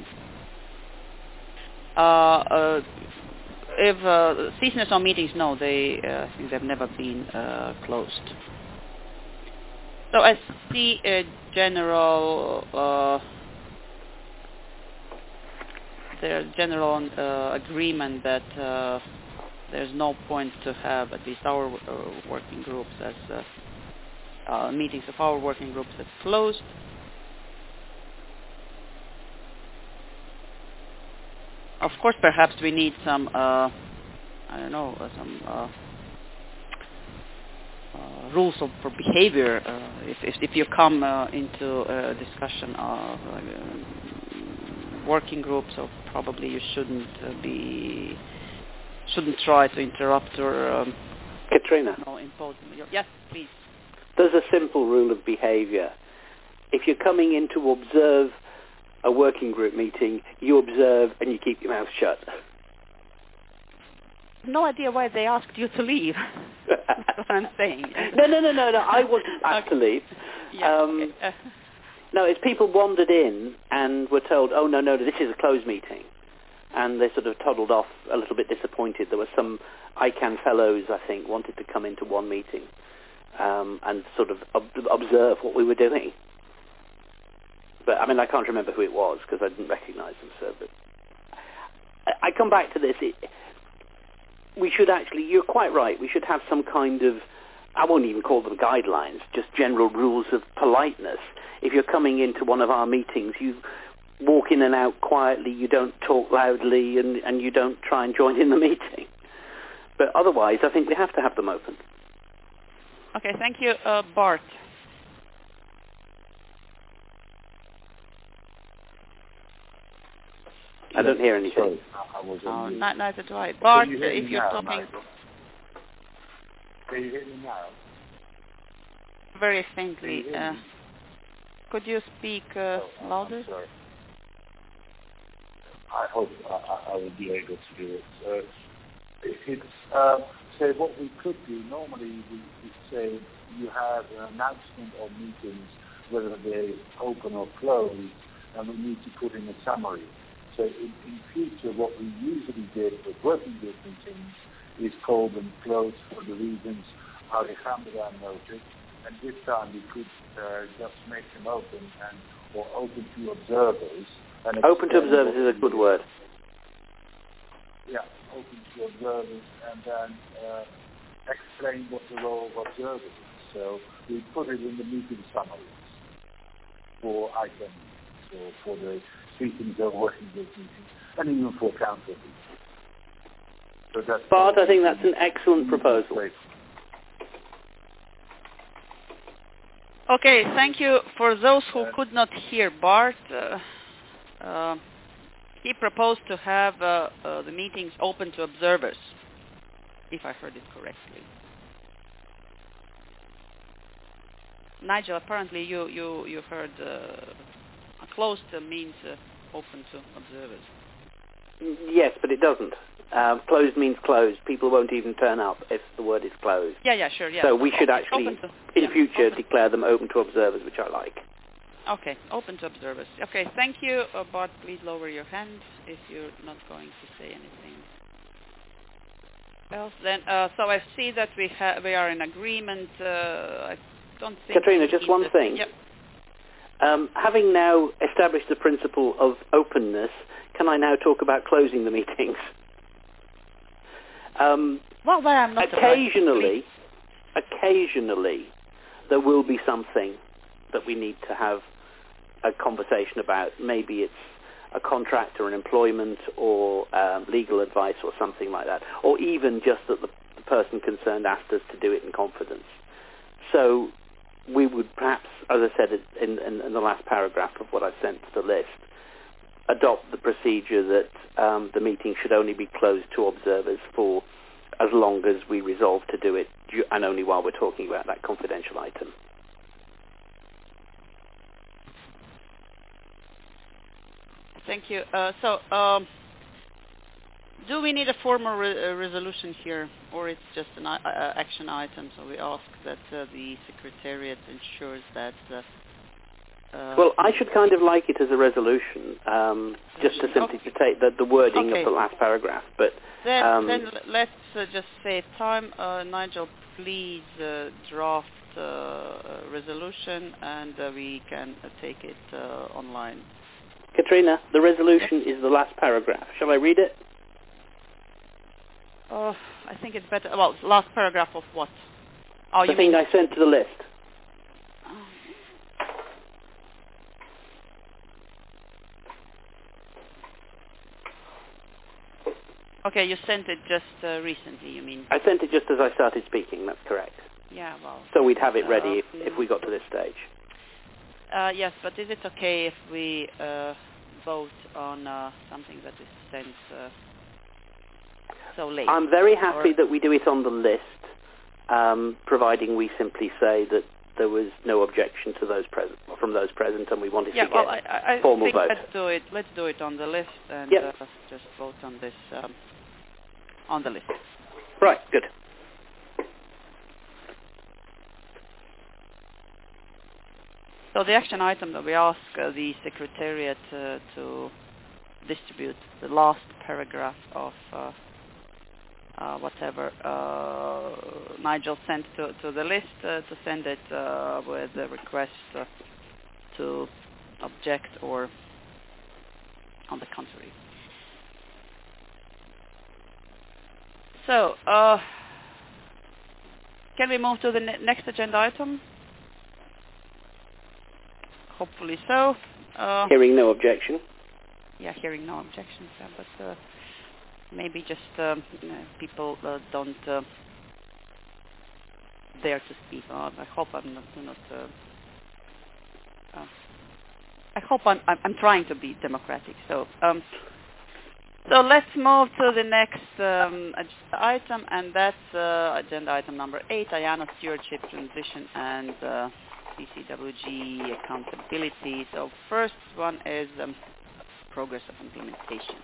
Uh, uh, If uh, CISNESO meetings, no, they uh, I think they've never been uh, closed. So I see a general uh, there's general uh, agreement that uh, there's no point to have at least our uh, working groups as uh, uh, meetings of our working groups as closed. Of course, perhaps we need some, uh, I don't know, uh, some uh, uh, rules of, for behavior. Uh, if, if, if you come uh, into a discussion of uh, working groups, so probably you shouldn't uh, be, shouldn't try to interrupt or um, Katrina. No, impose. Yes, please. There's a simple rule of behavior. If you're coming in to observe a working group meeting, you observe and you keep your mouth shut. No idea why they asked you to leave. That's what I'm saying. No, no, no, no, no. I wasn't asked Okay. to leave. Yeah, Um, okay. Uh, No, it's people wandered in and were told, oh, no, no, this is a closed meeting. And they sort of toddled off a little bit disappointed. There were some I CANN fellows, I think, wanted to come into one meeting um, and sort of ob- observe what we were doing. But, I mean, I can't remember who it was because I didn't recognize them. So, but I, I come back to this. It, we should actually, you're quite right, we should have some kind of, I won't even call them guidelines, just general rules of politeness. If you're coming into one of our meetings, you walk in and out quietly, you don't talk loudly, and, and you don't try and join in the meeting. But otherwise, I think we have to have them open. okay, thank you. Uh, Bart. I don't hear anything. Sorry, I was Oh, on mute. not, neither do I. Bart, Can you hear if me you're now, talking Michael? Can you hear me now? very Can you faintly, hear uh, me? could you speak uh, Oh, I'm- louder? I'm sorry. I hope I, I- I will be able to do it. Uh, it's uh, so what we could do normally we, we say you have an announcement of meetings, whether they open or close, and we need to put in a summary. So in, in future, what we usually did with working group meetings is call them closed for the reasons Alejandra noted, and this time we could uh, just make them open and or open to observers. And Open to explain observers what is a good we- word. Yeah, open to observers, and then uh, explain what the role of observers is. So we put it in the meeting summaries for items, or for the meetings or working group meetings, and even for council meetings. So that's Bart, I think that's an excellent proposal. Okay, thank you. For those who could not hear Bart, uh, uh, he proposed to have uh, uh, the meetings open to observers, if I heard it correctly. Nigel, apparently you, you, you heard uh, closed uh, means uh, open to observers. Yes, but it doesn't. Uh, closed means closed. People won't even turn up if the word is closed. Yeah, yeah, sure, yeah. So we should Open- actually, open to- in yeah, future, open- declare them open to observers, which I like. Okay, open to observers. Okay, thank you. Uh, Bart, please lower your hand if you're not going to say anything else. Then, uh, so I see that we ha- we are in agreement. Uh, I don't think... Katrina, we just need one to- thing. Yep. Um, having now established the principle of openness, can I now talk about closing the meetings? Um, Well, well, I'm not occasionally, occasionally, there will be something that we need to have a conversation about. Maybe it's a contract or an employment or um, legal advice or something like that, or even just that the, the person concerned asked us to do it in confidence. So we would perhaps, as I said in, in, in the last paragraph of what I sent to the list, adopt the procedure that um, the meeting should only be closed to observers for as long as we resolve to do it, and only while we're talking about that confidential item. Thank you. Uh, so, um, do we need a formal re- uh, resolution here, or it's just an I- uh, action item? So we ask that uh, the Secretariat ensures that... Uh, uh, Well, I should kind of like it as a resolution, um, just to simply to take the, the wording Okay. of the last paragraph. But Then, um, then l- let's uh, just save time. Uh, Nigel, please uh, draft uh, a resolution, and uh, we can uh, take it uh, online. Katrina, the resolution is the last paragraph. Shall I read it? Oh, I think it's better. Well, last paragraph of what? Oh, the you thing mean? I sent to the list. Okay, you sent it just uh, recently, you mean? I sent it just as I started speaking, that's correct. Yeah, well... So we'd have it ready Uh, if, if we got to this stage. Uh, yes, but is it okay if we uh, vote on uh, something that is sent uh, so late? I'm very happy Or- that we do it on the list, um, providing we simply say that there was no objection to those present from those present, and we wanted yeah, to well, get I, I formal think vote. let's do it. Let's do it on the list and Yep. uh, just vote on this um, on the list. Right, good. So the action item that we ask uh, the Secretariat uh, to distribute the last paragraph of uh, uh, whatever uh, Nigel sent to, to the list, uh, to send it uh, with a request uh, to object or on the contrary. So, uh, can we move to the ne- next agenda item? Hopefully so. Uh, Hearing no objection. yeah, hearing no objections, yeah, but uh, maybe just um, you know, people uh, don't uh, dare to speak. Uh, I hope I'm not. Do not uh, uh, I hope I'm, I'm. I'm trying to be democratic. So, um, so let's move to the next um, agenda item, and that's uh, agenda item number eight: I A N A stewardship transition and uh, C C W G accountability. So, first one is um, progress of implementation.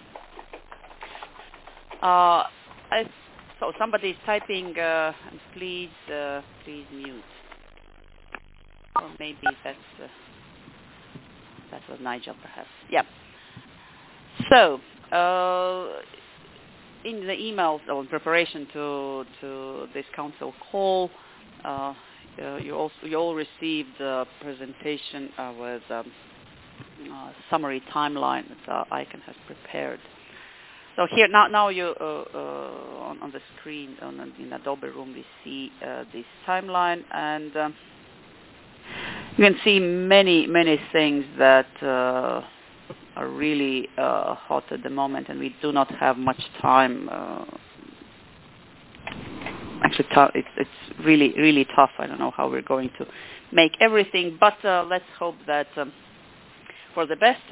Uh, I, so somebody is typing, uh, and please, uh, please mute. Or maybe that's uh, that was Nigel, perhaps. Yeah. So, uh, in the emails or in preparation to to this council call, uh, uh, you also you all received a presentation uh, with um, a summary timeline that uh, I C A N has prepared. So here now, now you uh, uh, on, on the screen on, in Adobe Room we see uh, this timeline, and um, you can see many many things that uh, are really uh, hot at the moment, and we do not have much time. Uh, actually, t- it's it's really really tough. I don't know how we're going to make everything, but uh, let's hope that um, for the best.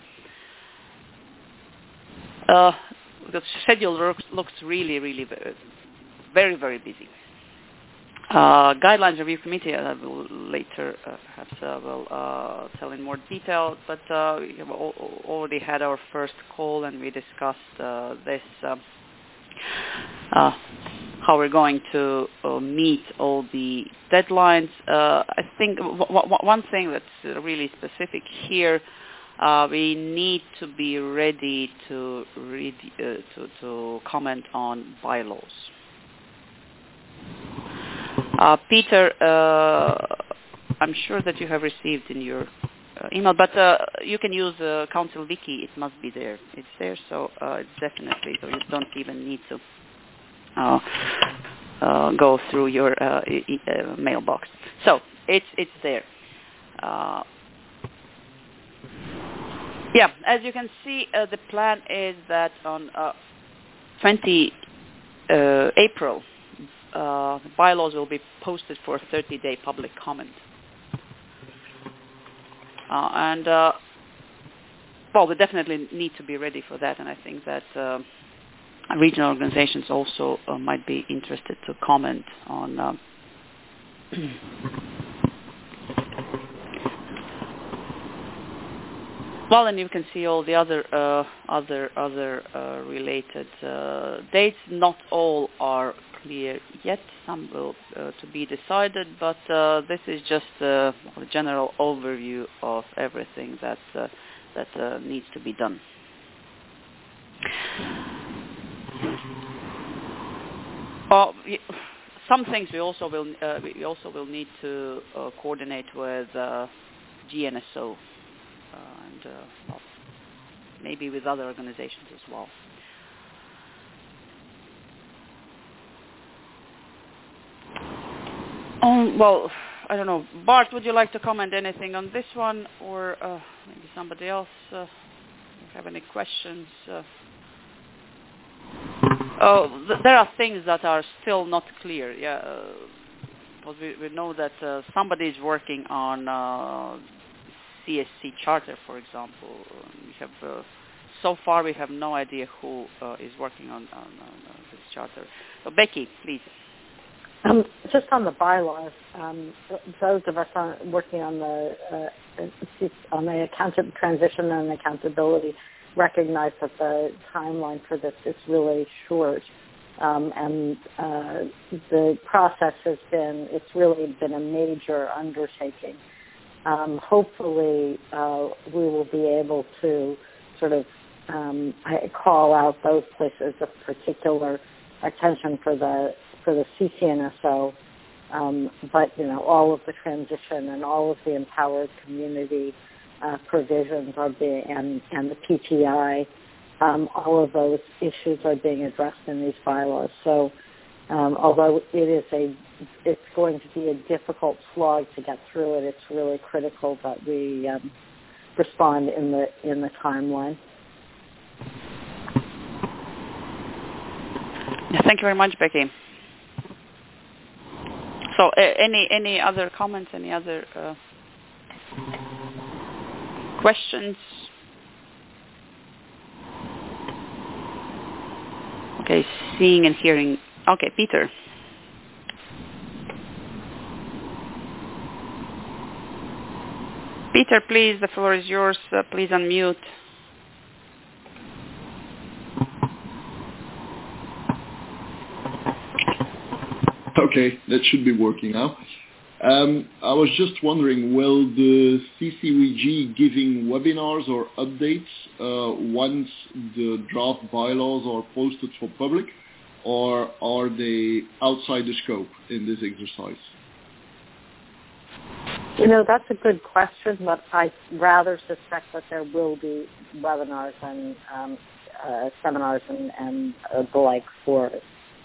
Uh, the schedule looks, looks really, really very, very busy. Uh, guidelines review committee, I will later uh, perhaps uh, will uh, tell in more detail, but uh, we have al- already had our first call and we discussed uh, this, uh, uh, how we're going to uh, meet all the deadlines. Uh, I think w- w- one thing that's really specific here, uh, we need to be ready to, read, uh, to, to comment on bylaws. Uh, Peter, uh, I'm sure that you have received in your uh, email, but uh, you can use uh, Council Wiki. It must be there. It's there, so uh, it's definitely, so you don't even need to uh, uh, go through your uh, e- e- uh, mailbox. So it's it's there. Uh, yeah, as you can see, uh, the plan is that on uh, twentieth uh, April, Uh, the bylaws will be posted for a thirty-day public comment. Uh, and, uh, well, we definitely need to be ready for that, and I think that uh, regional organizations also uh, might be interested to comment on uh, well, and you can see all the other uh, other other uh, related uh, dates. Not all are clear yet. Some will uh, to be decided, but uh, this is just uh, a general overview of everything that uh, that uh, needs to be done. Well, some things we also will uh, we also will need to uh, coordinate with uh, G N S O uh, and uh, well, maybe with other organizations as well. Um, well, I don't know. Bart, would you like to comment anything on this one, or uh, maybe somebody else? Uh, have any questions? Uh, oh, th- there are things that are still not clear. Yeah, uh, because we, we know that uh, somebody is working on uh, C S C charter, for example. We have uh, so far we have no idea who uh, is working on, on, on uh, this charter. So Becky, please. Um, just on the bylaws, um, those of us on, working on the uh, on the account transition and accountability recognize that the timeline for this is really short, um, and uh, the process has been it's really been a major undertaking. Um, hopefully, uh, we will be able to sort of um, call out those places of particular attention for the for the C C N S O, um, but you know all of the transition and all of the empowered community uh, provisions are being and and the P T I, um, all of those issues are being addressed in these bylaws. So, um, although it is a it's going to be a difficult slog to get through it, it's really critical that we um, respond in the in the timeline. Thank you very much, Becky. So, uh, any any other comments? Any other uh, questions? Okay, seeing and hearing. Okay, Peter. Peter, please, the floor is yours. Uh, please unmute. Okay, that should be working now. Um, I was just wondering, will the C C W G giving webinars or updates uh, once the draft bylaws are posted for public, or are they outside the scope in this exercise? You know, that's a good question, but I rather suspect that there will be webinars and um, uh, seminars and, and uh, the like for it.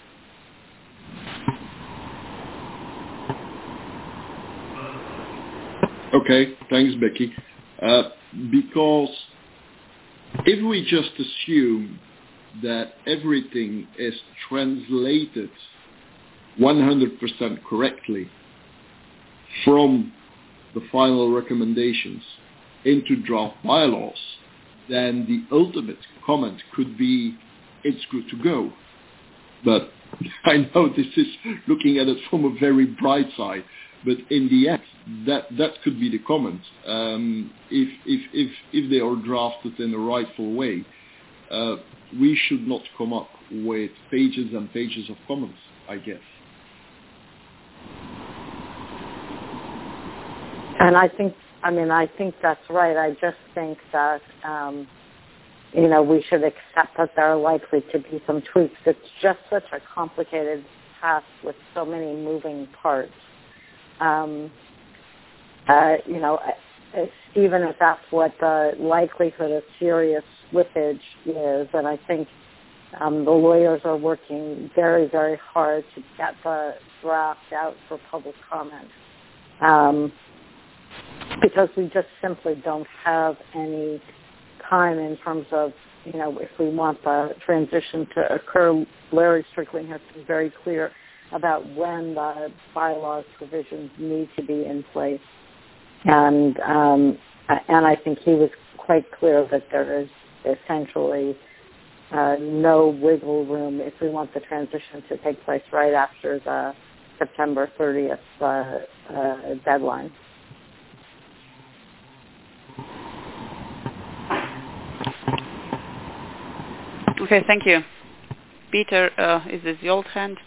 Okay, thanks, Becky. Uh, because if we just assume that everything is translated one hundred percent correctly from the final recommendations into draft bylaws, then the ultimate comment could be, it's good to go. But I know this is looking at it from a very bright side, but in the end, that, that could be the comment. Um, if, if, if, if they are drafted in a rightful way, uh, we should not come up with pages and pages of comments, I guess. And I think, I mean, I think that's right. I just think that, um, you know, we should accept that there are likely to be some tweaks. It's just such a complicated task with so many moving parts. Um, uh, you know, even if that's what the likelihood of serious slippage is, and I think um, the lawyers are working very, very hard to get the draft out for public comment. Um, because we just simply don't have any time in terms of, you know, if we want the transition to occur. Larry Strickling has been very clear about when the bylaws provisions need to be in place. And um, and I think he was quite clear that there is essentially uh, no wiggle room if we want the transition to take place right after the September thirtieth uh, uh, deadline. Okay, thank you. Peter, uh, is this the old hand?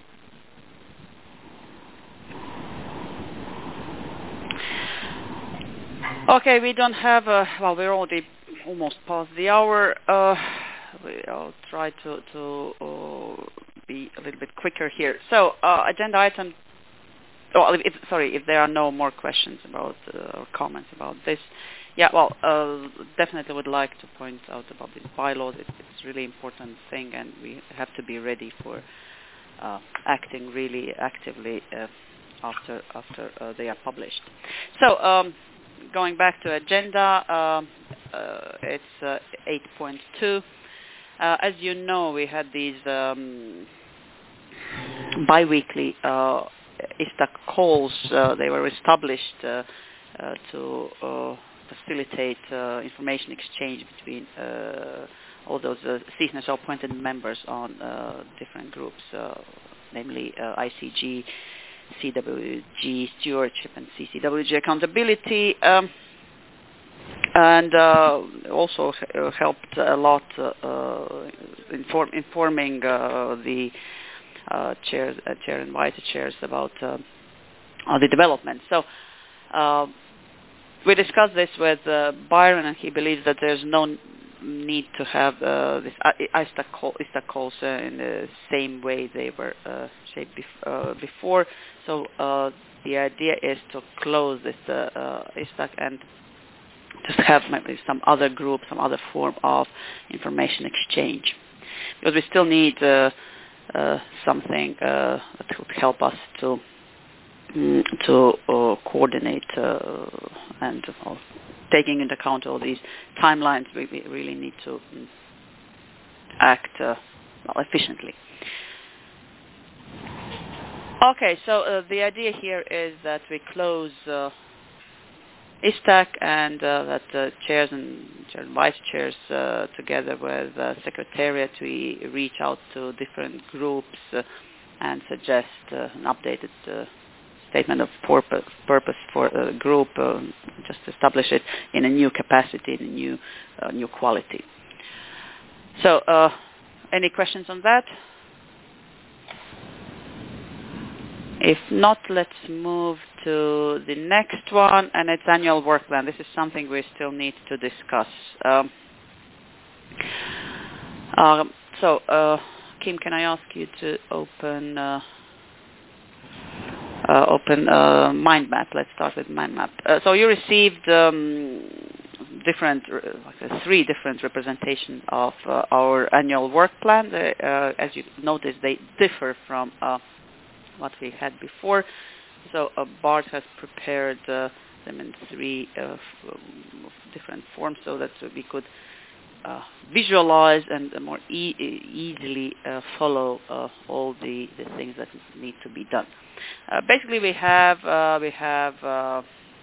Okay, we don't have, a, well, we're already almost past the hour. Uh, we, I'll try to, to uh, be a little bit quicker here. So, uh, agenda item, oh, if, sorry, if there are no more questions about uh, or comments about this. Yeah, well, uh, definitely would like to point out about these bylaws. It's, it's a really important thing, and we have to be ready for uh, acting really actively uh, after after uh, they are published. So, um, going back to agenda, um, uh, it's uh, eight point two. Uh, as you know, we had these um, bi-weekly uh, I S T A C calls. Uh, they were established uh, uh, to uh, facilitate uh, information exchange between uh, all those uh, C S N S O appointed members on uh, different groups, uh, namely uh, I C G, C W G stewardship, and C C W G accountability, um, and uh, also h- helped a lot uh, uh, inform, informing uh, the uh, chairs, uh, chair and vice chairs about uh, uh, the development. So uh, we discussed this with uh, Byron, and he believes that there's no need to have uh, this I S T A calls uh, in the same way they were uh, shaped bef- uh, before. So uh, the idea is to close this uh, uh, I S T A and just have maybe some other group, some other form of information exchange, because we still need uh, uh, something uh, that would help us to mm, to uh, coordinate uh, and uh, taking into account all these timelines. We, we really need to mm, act uh, well, efficiently. Okay, so uh, the idea here is that we close uh, I S T A C and uh, that uh, chairs and chair and vice chairs uh, together with uh, secretariat, we reach out to different groups uh, and suggest uh, an updated uh, statement of purpose, purpose for a group, uh, just establish it in a new capacity, in a new, uh, new quality. So uh, any questions on that? If not, let's move to the next one, and it's annual work plan. This is something we still need to discuss. Um, uh, so, uh, Kim, can I ask you to open uh, uh, open uh, mind map? Let's start with mind map. Uh, so you received um, different, uh, like uh, three different representations of uh, our annual work plan. They, uh, as you notice, they differ from Uh, what we had before. So uh, Bart has prepared uh, them in three uh, f- um, different forms so that we could uh, visualize and uh, more e- easily uh, follow uh, all the, the things that need to be done. Uh, basically, we have uh, we have uh,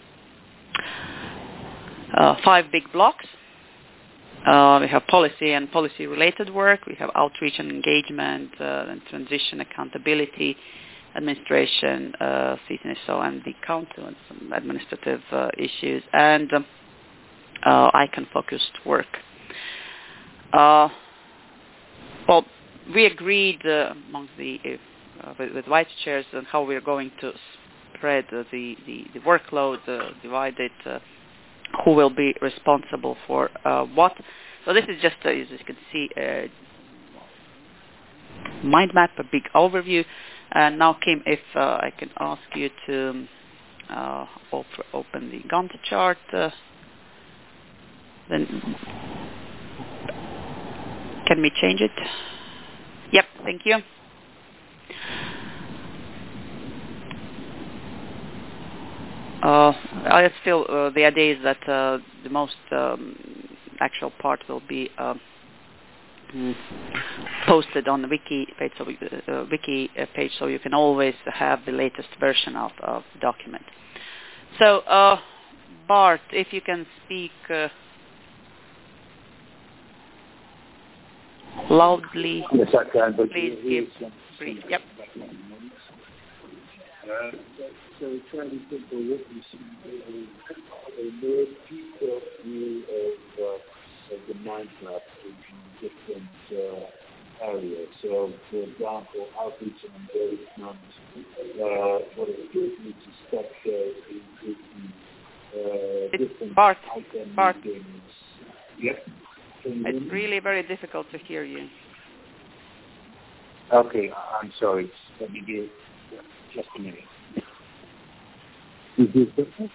uh, five big blocks. Uh, we have policy and policy-related work. We have outreach and engagement, uh, and transition, accountability, administration, uh, C N S O, and the council, and some administrative uh, issues, and um, uh, icon-focused work. Uh, well, we agreed uh, among the uh, with, with vice chairs on how we are going to spread uh, the, the the workload, uh, divide it, uh, who will be responsible for uh, what. So this is just, uh, as you can see, a mind map, a big overview. And now, Kim, if uh, I can ask you to uh, op- open the Gantt chart, uh, then can we change it? Yep, thank you. Uh, I still, uh, the idea is that uh, the most um, actual part will be uh, mm, posted on the wiki page, so we, uh, wiki page, so you can always have the latest version of, of the document. So, uh, Bart, if you can speak uh, loudly, yes, I can, but please give brief. Yep. Uh, so it's fairly simple. What you see a, a more detailed view of, uh, of the mind map in different uh, areas. So, for example, outreach and engagement, uh, what it gives me to step there is uh, different Bart, item Bart. meetings. Yep. It's really very difficult to hear you. Okay, I'm sorry. Let me do just a minute. Is this better?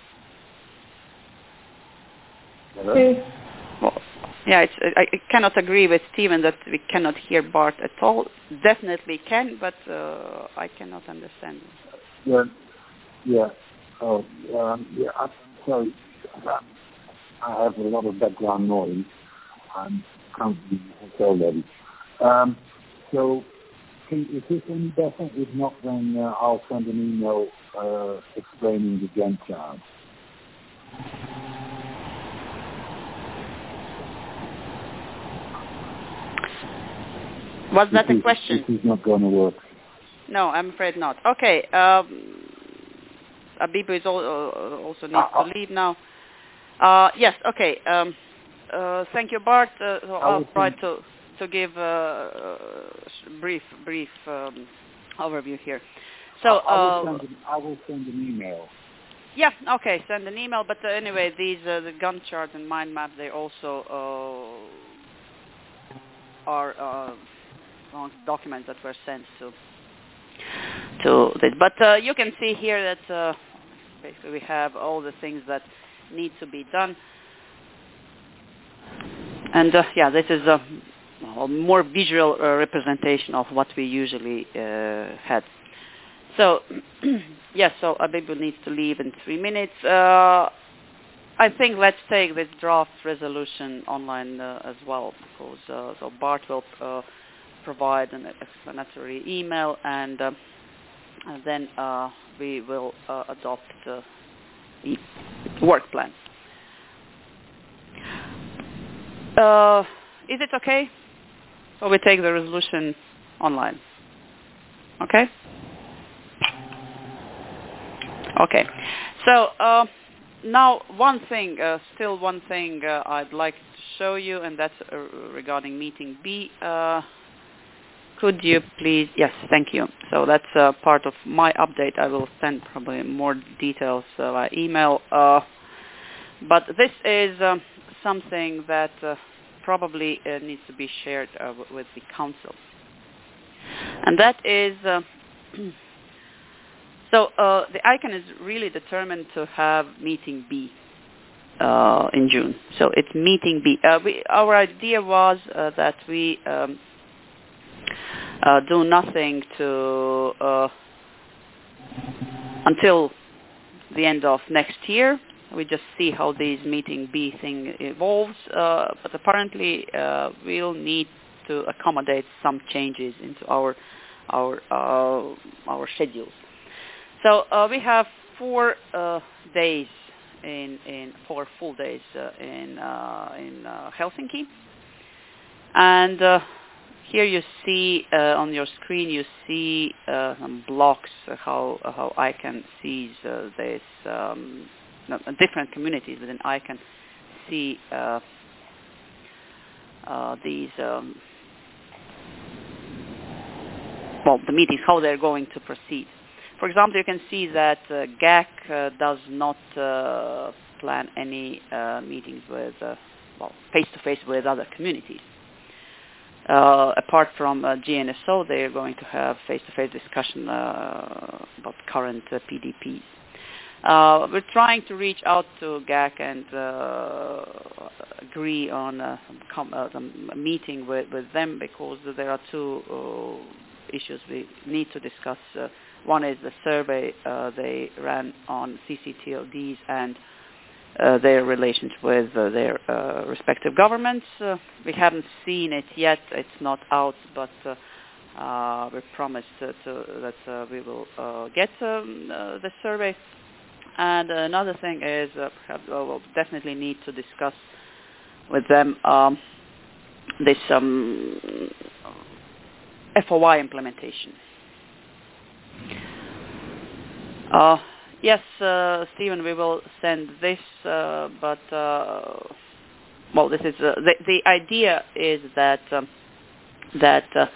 Hello? Well, yeah, it's, I, I cannot agree with Stephen that we cannot hear Bart at all. Definitely can, but uh, I cannot understand. Yeah, yeah. Oh, um, yeah. I'm sorry. I have a lot of background noise. I'm currently already. Um, so, can, is this any better? If not, then uh, I'll send an email uh, explaining the Gantt chart. Was that this a is, question? This is not going to work. No, I'm afraid not. Okay. Um, Abibu is al- uh, also needs to leave now. Uh, yes. Okay. Um, uh, thank you, Bart. Uh, so I'll try to to give a uh, brief brief um, overview here. So I, I, will uh, send an, I will send an email. Yeah, okay, send an email. But uh, anyway, these uh, the Gantt chart and mind map, they also uh, are uh, documents that were sent to to this. But uh, you can see here that uh, basically we have all the things that need to be done. And uh, yeah, this is a, a more visual uh, representation of what we usually uh, had. So, yes, so Abibu needs to leave in three minutes. Uh, I think let's take this draft resolution online uh, as well, because uh, so Bart will uh, provide an explanatory email, and, uh, and then uh, we will uh, adopt uh, the work plan. Uh, is it okay? Or we take the resolution online? Okay? Okay, so uh, now one thing, uh, still one thing uh, I'd like to show you, and that's uh, regarding meeting B. Uh, could you please, yes, thank you. So that's uh, part of my update. I will send probably more details uh, by email. Uh, but this is uh, something that uh, probably uh, needs to be shared uh, w- with the council. And that is... Uh, So uh, the I C A N is really determined to have meeting B uh, in June. So it's meeting B. Uh, we, our idea was uh, that we um, uh, do nothing to uh, until the end of next year. We just see how this meeting B thing evolves. Uh, but apparently uh, we'll need to accommodate some changes into our our uh, our schedules. So uh, we have four uh, days in, in four full days uh, in uh, in uh, Helsinki, and uh, here you see uh, on your screen you see uh, some blocks uh, how how I C A N sees uh, this um, different communities within I C A N see uh, uh, these um, well the meetings, how they're going to proceed. For example, you can see that uh, G A C uh, does not uh, plan any uh, meetings with, uh, well, face-to-face with other communities. Uh, apart from uh, G N S O, they are going to have face-to-face discussion uh, about current uh, P D Ps. Uh, we're trying to reach out to G A C and uh, agree on uh, some, com- uh, some meeting with, with them, because there are two uh, issues we need to discuss. Uh, One is the survey uh, they ran on C C T L Ds and uh, their relations with uh, their uh, respective governments. Uh, we haven't seen it yet. It's not out, but uh, uh, we promised uh, to, that uh, we will uh, get um, uh, the survey. And another thing is uh, perhaps uh, we'll definitely need to discuss with them um, this um, F O I implementation. Uh, yes, uh, Stephen, we will send this, uh, but, uh, well, this is, uh, the, the idea is that, um, that uh,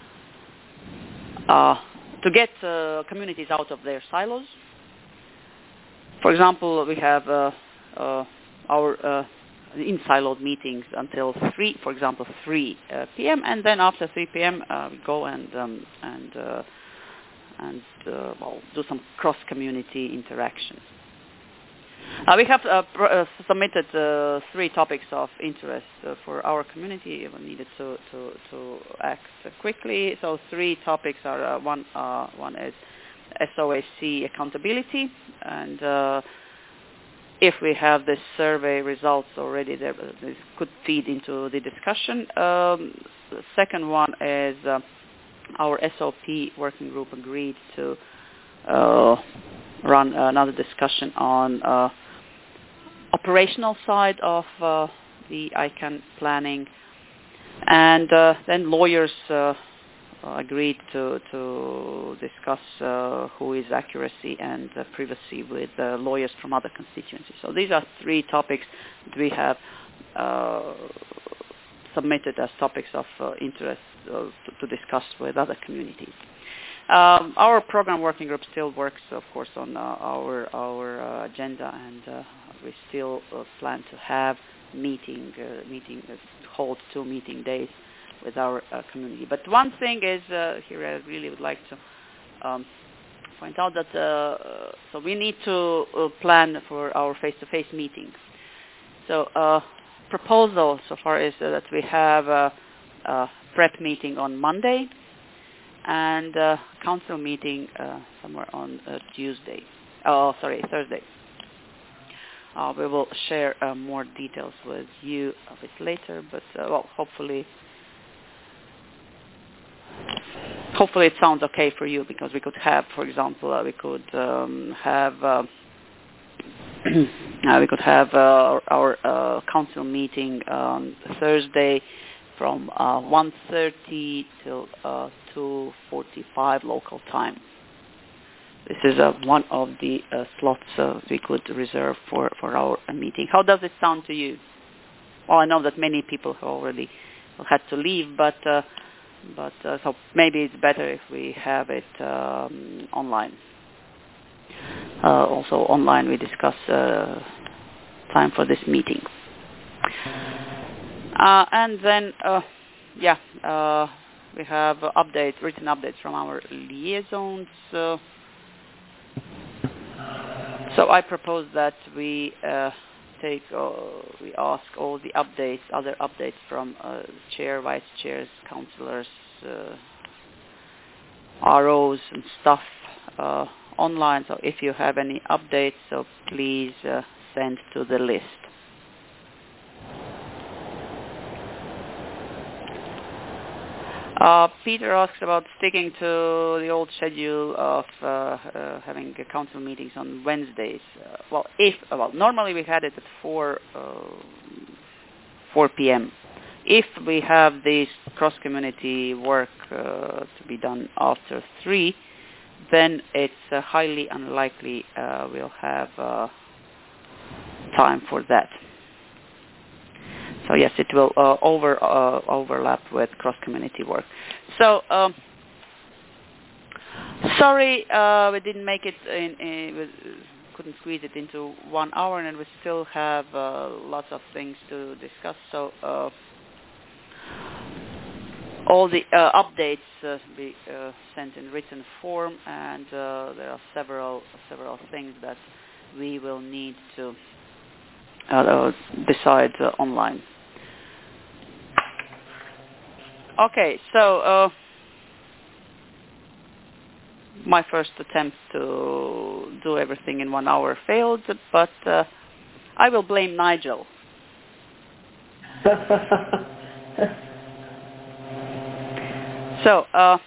uh, to get uh, communities out of their silos. For example, we have uh, uh, our uh, in-siloed meetings until three, for example, three uh, p.m., and then after three p.m. Uh, we go and, um, and uh, and uh, well, do some cross-community interaction. Uh, we have uh, pr- uh, submitted uh, three topics of interest uh, for our community. We needed to, to, to act quickly. So three topics are, uh, one, uh, one is S O A C accountability, and uh, if we have this survey results already, there, this could feed into the discussion. Um, the second one is uh, our S O P working group agreed to uh, run another discussion on uh, operational side of uh, the I C A N planning, and uh, then lawyers uh, agreed to to discuss uh, who is accuracy and uh, privacy with uh, lawyers from other constituencies. So these are three topics that we have uh, submitted as topics of uh, interest uh, to, to discuss with other communities. Um, our program working group still works, of course, on uh, our our uh, agenda, and uh, we still uh, plan to have meeting uh, meeting uh, hold two meeting days with our uh, community. But one thing is uh, here I really would like to um, point out that uh, so we need to uh, plan for our face-to-face meetings. So uh, proposal so far is uh, that we have a, a prep meeting on Monday and uh, council meeting uh, somewhere on uh, Tuesday. Oh, sorry, Thursday. Uh, we will share uh, more details with you a bit later, but uh, well, hopefully, hopefully it sounds okay for you, because we could have, for example, uh, we could um, have uh, uh, we could have uh, our, our uh, council meeting on Thursday from uh, one thirty till uh, two forty-five local time. This is uh, one of the uh, slots uh, we could reserve for, for our uh, meeting. How does it sound to you? Well, I know that many people have already had to leave, but uh, but uh, so maybe it's better if we have it um, online. Uh, also online we discuss uh, time for this meeting. Uh, and then, uh, yeah, uh, we have updates, written updates from our liaisons. Uh, so I propose that we uh, take, uh, we ask all the updates, other updates from uh, chair, vice chairs, councillors, uh, R Os and stuff uh, online. So if you have any updates, so please uh, send to the list. Uh, Peter asks about sticking to the old schedule of uh, uh, having uh, council meetings on Wednesdays. Uh, well, if uh, well, normally we had it at four p.m. If we have this cross-community work uh, to be done after three, then it's uh, highly unlikely uh, we'll have uh, time for that. So yes, it will uh, over uh, overlap with cross-community work. So um, sorry uh, we didn't make it in, in we couldn't squeeze it into one hour, and we still have uh, lots of things to discuss. So uh, all the uh, updates uh, be uh, sent in written form, and uh, there are several several things that we will need to uh, decide uh, online. Okay, so uh, my first attempt to do everything in one hour failed, but uh, I will blame Nigel. so, uh,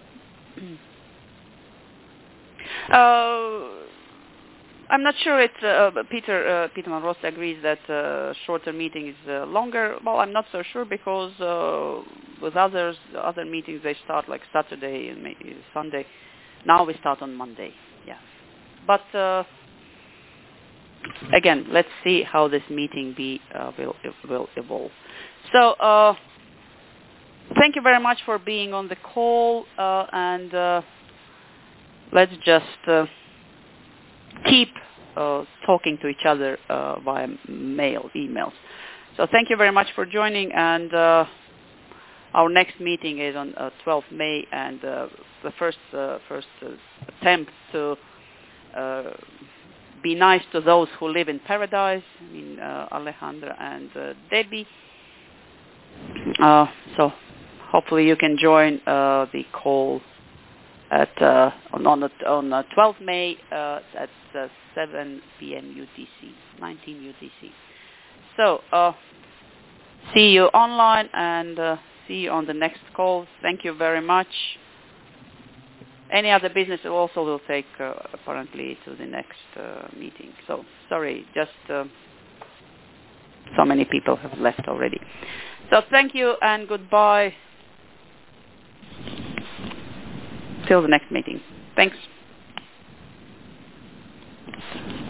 uh, I'm not sure it. Uh, Peter uh, Peter Van Rost agrees that uh, shorter meeting is uh, longer. Well, I'm not so sure, because uh, with others, other meetings they start like Saturday and maybe Sunday. Now we start on Monday. Yeah, but uh, again, let's see how this meeting be uh, will will evolve. So uh, thank you very much for being on the call, uh, and uh, let's just. Uh, keep uh, talking to each other uh, via mail, emails. So thank you very much for joining, and uh, our next meeting is on uh, twelfth of May, and uh, the first uh, first uh, attempt to uh, be nice to those who live in paradise, I mean uh, Alejandra and uh, Debbie. Uh, so hopefully you can join uh, the call at uh, on on, the, on uh, twelfth of May uh, at uh, seven p.m. U T C, nineteen U T C. So uh, see you online, and uh, see you on the next call. Thank you very much. Any other business also will take uh, apparently to the next uh, meeting. So sorry, just uh, so many people have left already. So thank you and goodbye. until the next meeting. Thanks.